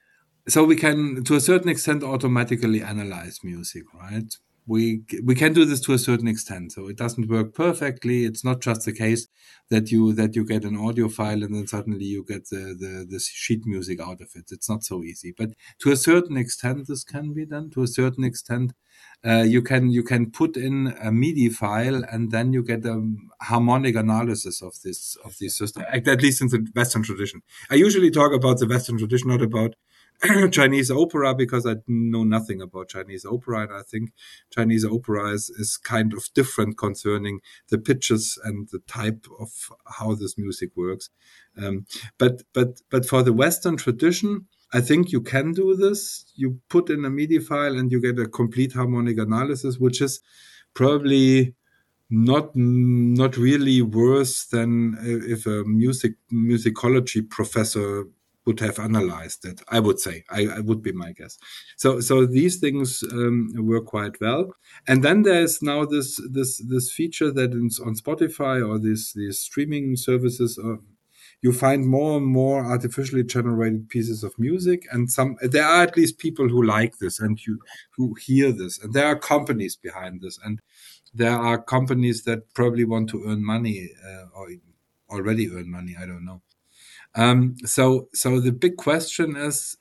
can, to a certain extent, automatically analyze music, right? We can do this to a certain extent. So it doesn't work perfectly. It's not just the case that you get an audio file and then suddenly you get the sheet music out of it. It's not so easy. But to a certain extent, this can be done. To a certain extent, you can put in a MIDI file and then you get a harmonic analysis of this system. At least in the Western tradition. I usually talk about the Western tradition, not about Chinese opera, because I know nothing about Chinese opera, and I think Chinese opera is kind of different concerning the pitches and the type of how this music works. But for the Western tradition, I think you can do this. You put in a MIDI file and you get a complete harmonic analysis, which is probably not really worse than if a musicology professor would have analyzed it. I would say, I would be my guess. So these things work quite well. And then there's now this feature that is on Spotify or these streaming services. You find more and more artificially generated pieces of music, and there are at least people who like this and who hear this, and there are companies behind this, and there are companies that probably want to earn money or already earn money. I don't know. So the big question is,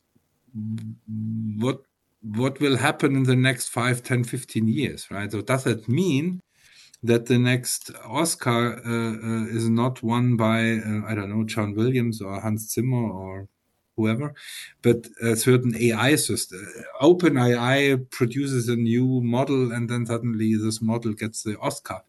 what will happen in the next 5, 10, 15 years, right? So does that mean that the next Oscar is not won by, I don't know, John Williams or Hans Zimmer or whoever, but a certain AI system? OpenAI produces a new model and then suddenly this model gets the Oscar.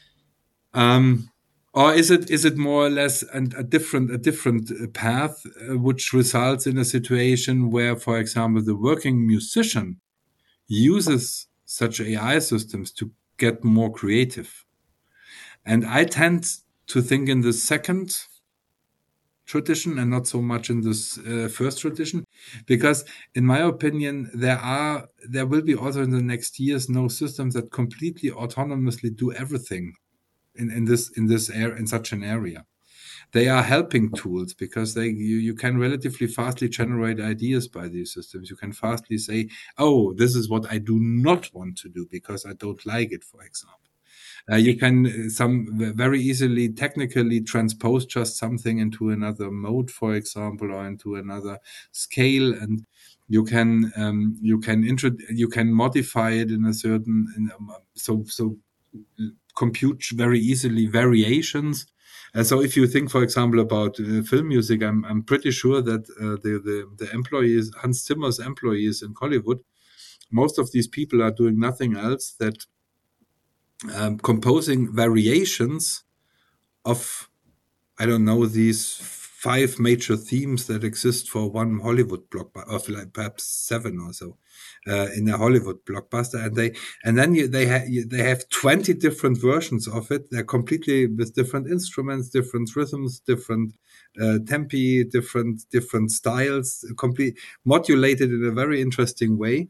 Or is it more or less a different path, which results in a situation where, for example, the working musician uses such AI systems to get more creative? And I tend to think in the second tradition and not so much in this first tradition, because in my opinion, there will be also in the next years no systems that completely autonomously do everything in such an area. They are helping tools because you can relatively fastly generate ideas by these systems. You can fastly say, oh, this is what I do not want to do because I don't like it, for example. You can very easily technically transpose just something into another mode, for example, or into another scale, and you can modify it in a certain so compute very easily variations. So if you think, for example, about film music, I'm pretty sure that the employees, Hans Zimmer's employees in Hollywood, most of these people are doing nothing else that composing variations of, I don't know, these 5 major themes that exist for one Hollywood blockbuster, of like perhaps 7 or so, in a Hollywood blockbuster, and then they have 20 different versions of it. They're completely with different instruments, different rhythms, different tempi, different styles, complete modulated in a very interesting way,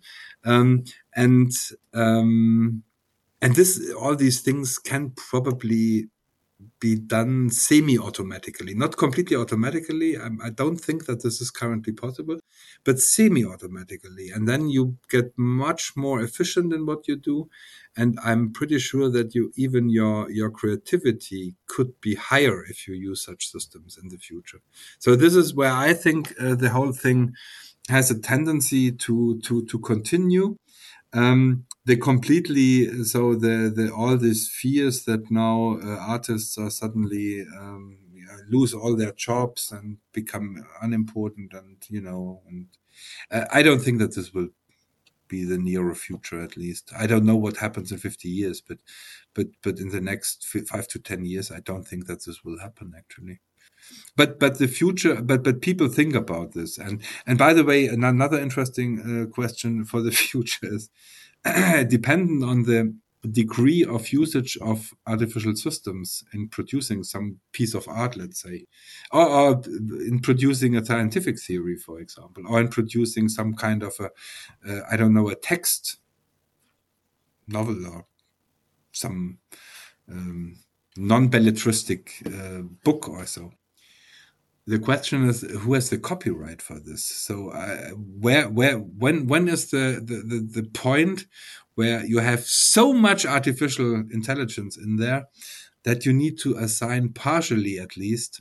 and all these things can probably be done semi-automatically, not completely automatically. I don't think that this is currently possible, but semi-automatically. And then you get much more efficient in what you do. And I'm pretty sure that even your creativity could be higher if you use such systems in the future. So this is where I think the whole thing has a tendency to continue. They completely, so all these fears that now artists are suddenly lose all their jobs and become unimportant, and I don't think that this will be the nearer future. At least I don't know what happens in 50 years, but in the next 5 to 10 years, I don't think that this will happen actually. But the future, but people think about this, and by the way, another interesting question for the future is dependent on the degree of usage of artificial systems in producing some piece of art, let's say, or in producing a scientific theory, for example, or in producing some kind of a text novel or some non-belletristic book or so. The question is, who has the copyright for this? So when is the point where you have so much artificial intelligence in there that you need to assign partially, at least,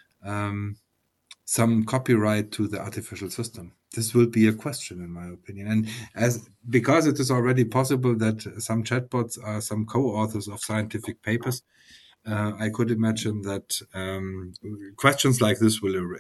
some copyright to the artificial system? This will be a question, in my opinion. And because it is already possible that some chatbots are some co-authors of scientific papers, I could imagine that questions like this will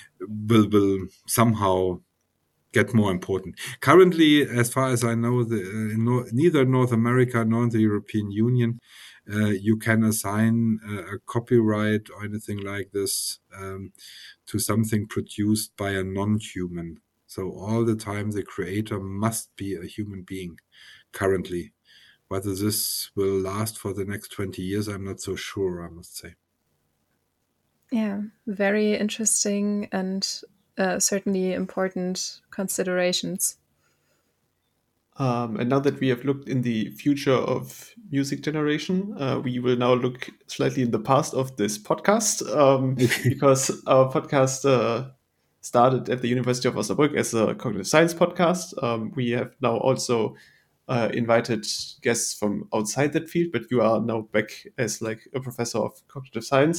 somehow get more important. Currently, as far as I know, neither North America nor the European Union, you can assign a copyright or anything like this to something produced by a non-human. So all the time, the creator must be a human being currently. Whether this will last for the next 20 years, I'm not so sure, I must say. Yeah, very interesting and certainly important considerations. And now that we have looked in the future of music generation, we will now look slightly in the past of this podcast, because our podcast started at the University of Osnabrück as a cognitive science podcast. We have now also invited guests from outside that field, but you are now back as like a professor of cognitive science.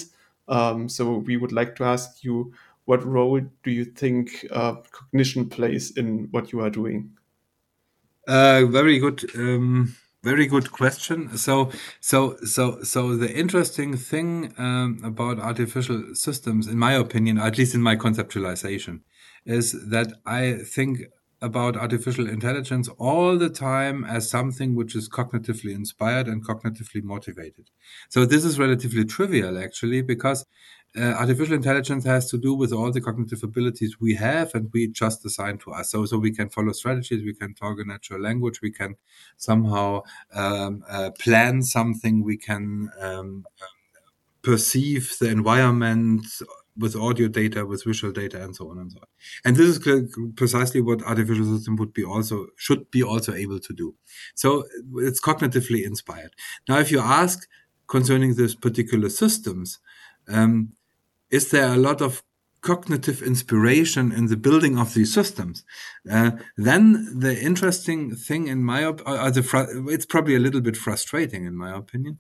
So we would like to ask you, what role do you think cognition plays in what you are doing? Very good. Very good question. So the interesting thing about artificial systems, in my opinion, at least in my conceptualization, is that I think about artificial intelligence all the time as something which is cognitively inspired and cognitively motivated. So this is relatively trivial, actually, because artificial intelligence has to do with all the cognitive abilities we have and we just assign to us. So we can follow strategies, we can talk a natural language, we can somehow plan something, we can perceive the environment with audio data, with visual data, and so on and so on. And this is precisely what artificial system should be also able to do. So it's cognitively inspired. Now, if you ask concerning this particular systems, is there a lot of cognitive inspiration in the building of these systems? Then the interesting thing, in my it's probably a little bit frustrating, in my opinion.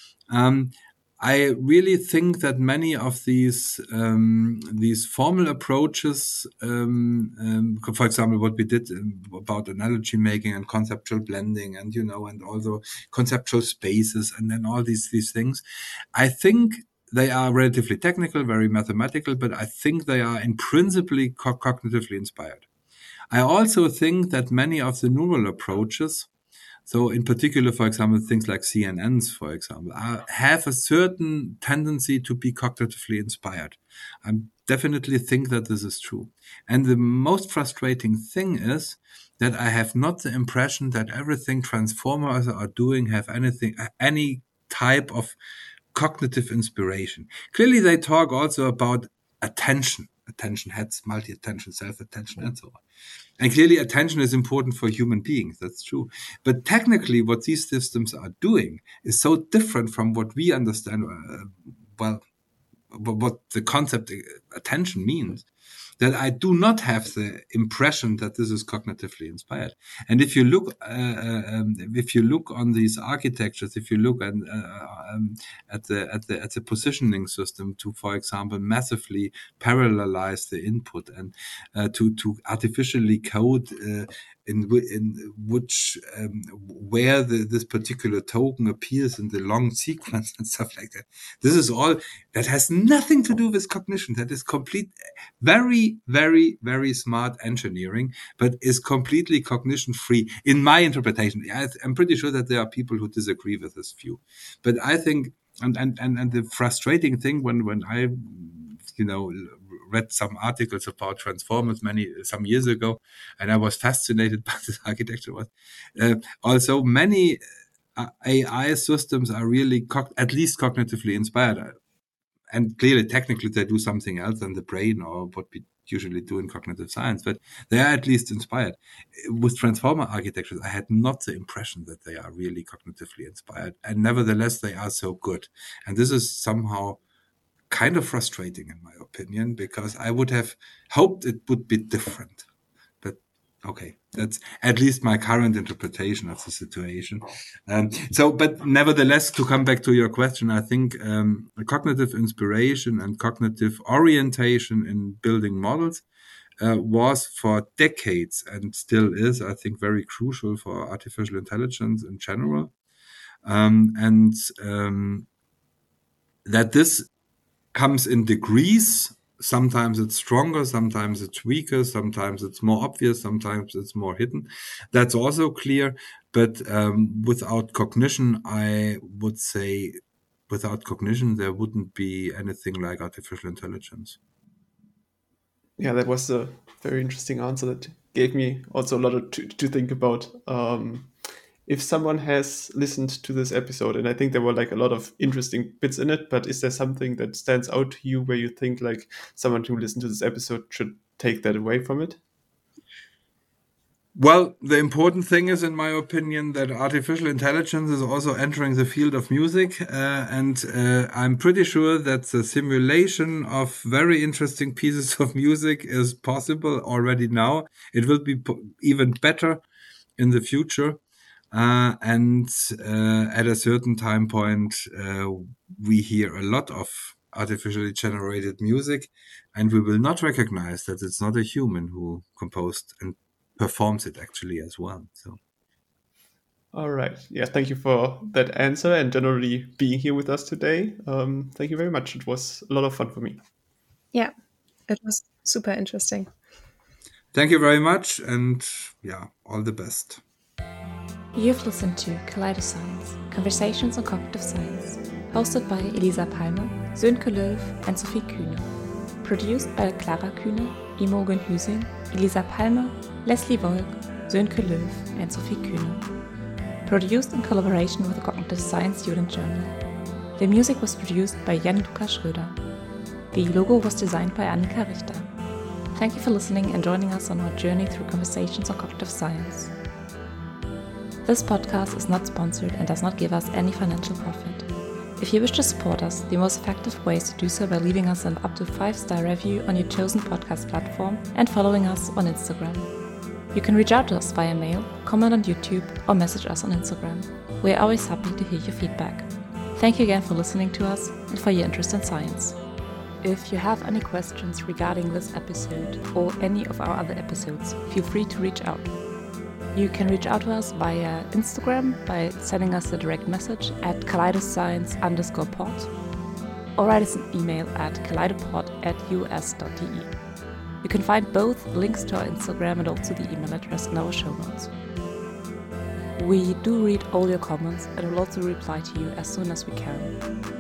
I really think that many of these formal approaches, for example, what we did about analogy making and conceptual blending, and and also conceptual spaces, and then all these things, I think they are relatively technical, very mathematical, but I think they are in principally cognitively inspired. I also think that many of the neural approaches, so in particular, for example, things like CNNs, for example, have a certain tendency to be cognitively inspired. I definitely think that this is true. And the most frustrating thing is that I have not the impression that everything transformers are doing have any type of cognitive inspiration. Clearly, they talk also about attention, heads, multi-attention, self-attention, and so on. And clearly, attention is important for human beings. That's true. But technically, what these systems are doing is so different from what we understand, what the concept attention means, that I do not have the impression that this is cognitively inspired. And if you look on these architectures, if you look at the positioning system to, for example, massively parallelize the input and to artificially code in which where this particular token appears in the long sequence and stuff like that. This is all that has nothing to do with cognition. That is complete, very, very, very smart engineering, but is completely cognition free in my interpretation. I'm pretty sure that there are people who disagree with this view, but I think, and the frustrating thing when I, read some articles about transformers some years ago, and I was fascinated by this architecture. Also, many AI systems are really at least cognitively inspired, and clearly, technically, they do something else than the brain or what we usually do in cognitive science, but they are at least inspired. With transformer architectures, I had not the impression that they are really cognitively inspired, and nevertheless, they are so good. And this is somehow kind of frustrating, in my opinion, because I would have hoped it would be different. But okay, that's at least my current interpretation of the situation. But nevertheless, to come back to your question, I think cognitive inspiration and cognitive orientation in building models was for decades and still is, I think, very crucial for artificial intelligence in general. That this comes in degrees. Sometimes it's stronger, sometimes it's weaker, sometimes it's more obvious, sometimes it's more hidden. That's also clear. But without cognition, I would say, without cognition, there wouldn't be anything like artificial intelligence. Yeah, that was a very interesting answer that gave me also a lot to think about. If someone has listened to this episode, and I think there were like a lot of interesting bits in it, but is there something that stands out to you where you think like someone who listened to this episode should take that away from it? Well, the important thing is, in my opinion, that artificial intelligence is also entering the field of music. And I'm pretty sure that the simulation of very interesting pieces of music is possible already now. It will be even better in the future. And at a certain time point, we hear a lot of artificially generated music, and we will not recognize that it's not a human who composed and performs it actually as well. So. All right. Yeah, thank you for that answer and generally being here with us today. Thank you very much. It was a lot of fun for me. Yeah, it was super interesting. Thank you very much, and all the best. You've listened to Kaleidoscience, Conversations on Cognitive Science, hosted by Elisa Palmer, Sönke Löw, and Sophie Kühne. Produced by Clara Kühne, Imogen Hüsing, Elisa Palmer, Leslie Volk, Sönke Löw, and Sophie Kühne. Produced in collaboration with the Cognitive Science Student Journal. The music was produced by Jan-Luca Schröder. The logo was designed by Annika Richter. Thank you for listening and joining us on our journey through conversations on cognitive science. This podcast is not sponsored and does not give us any financial profit. If you wish to support us, the most effective way is to do so by leaving us an up to 5-star review on your chosen podcast platform and following us on Instagram. You can reach out to us via mail, comment on YouTube, or message us on Instagram. We are always happy to hear your feedback. Thank you again for listening to us and for your interest in science. If you have any questions regarding this episode or any of our other episodes, feel free to reach out. You can reach out to us via Instagram by sending us a direct message at kaleidoscience_pod or write us an email at kaleidopod@us.de. You can find both links to our Instagram and also the email address in our show notes. We do read all your comments and will also reply to you as soon as we can.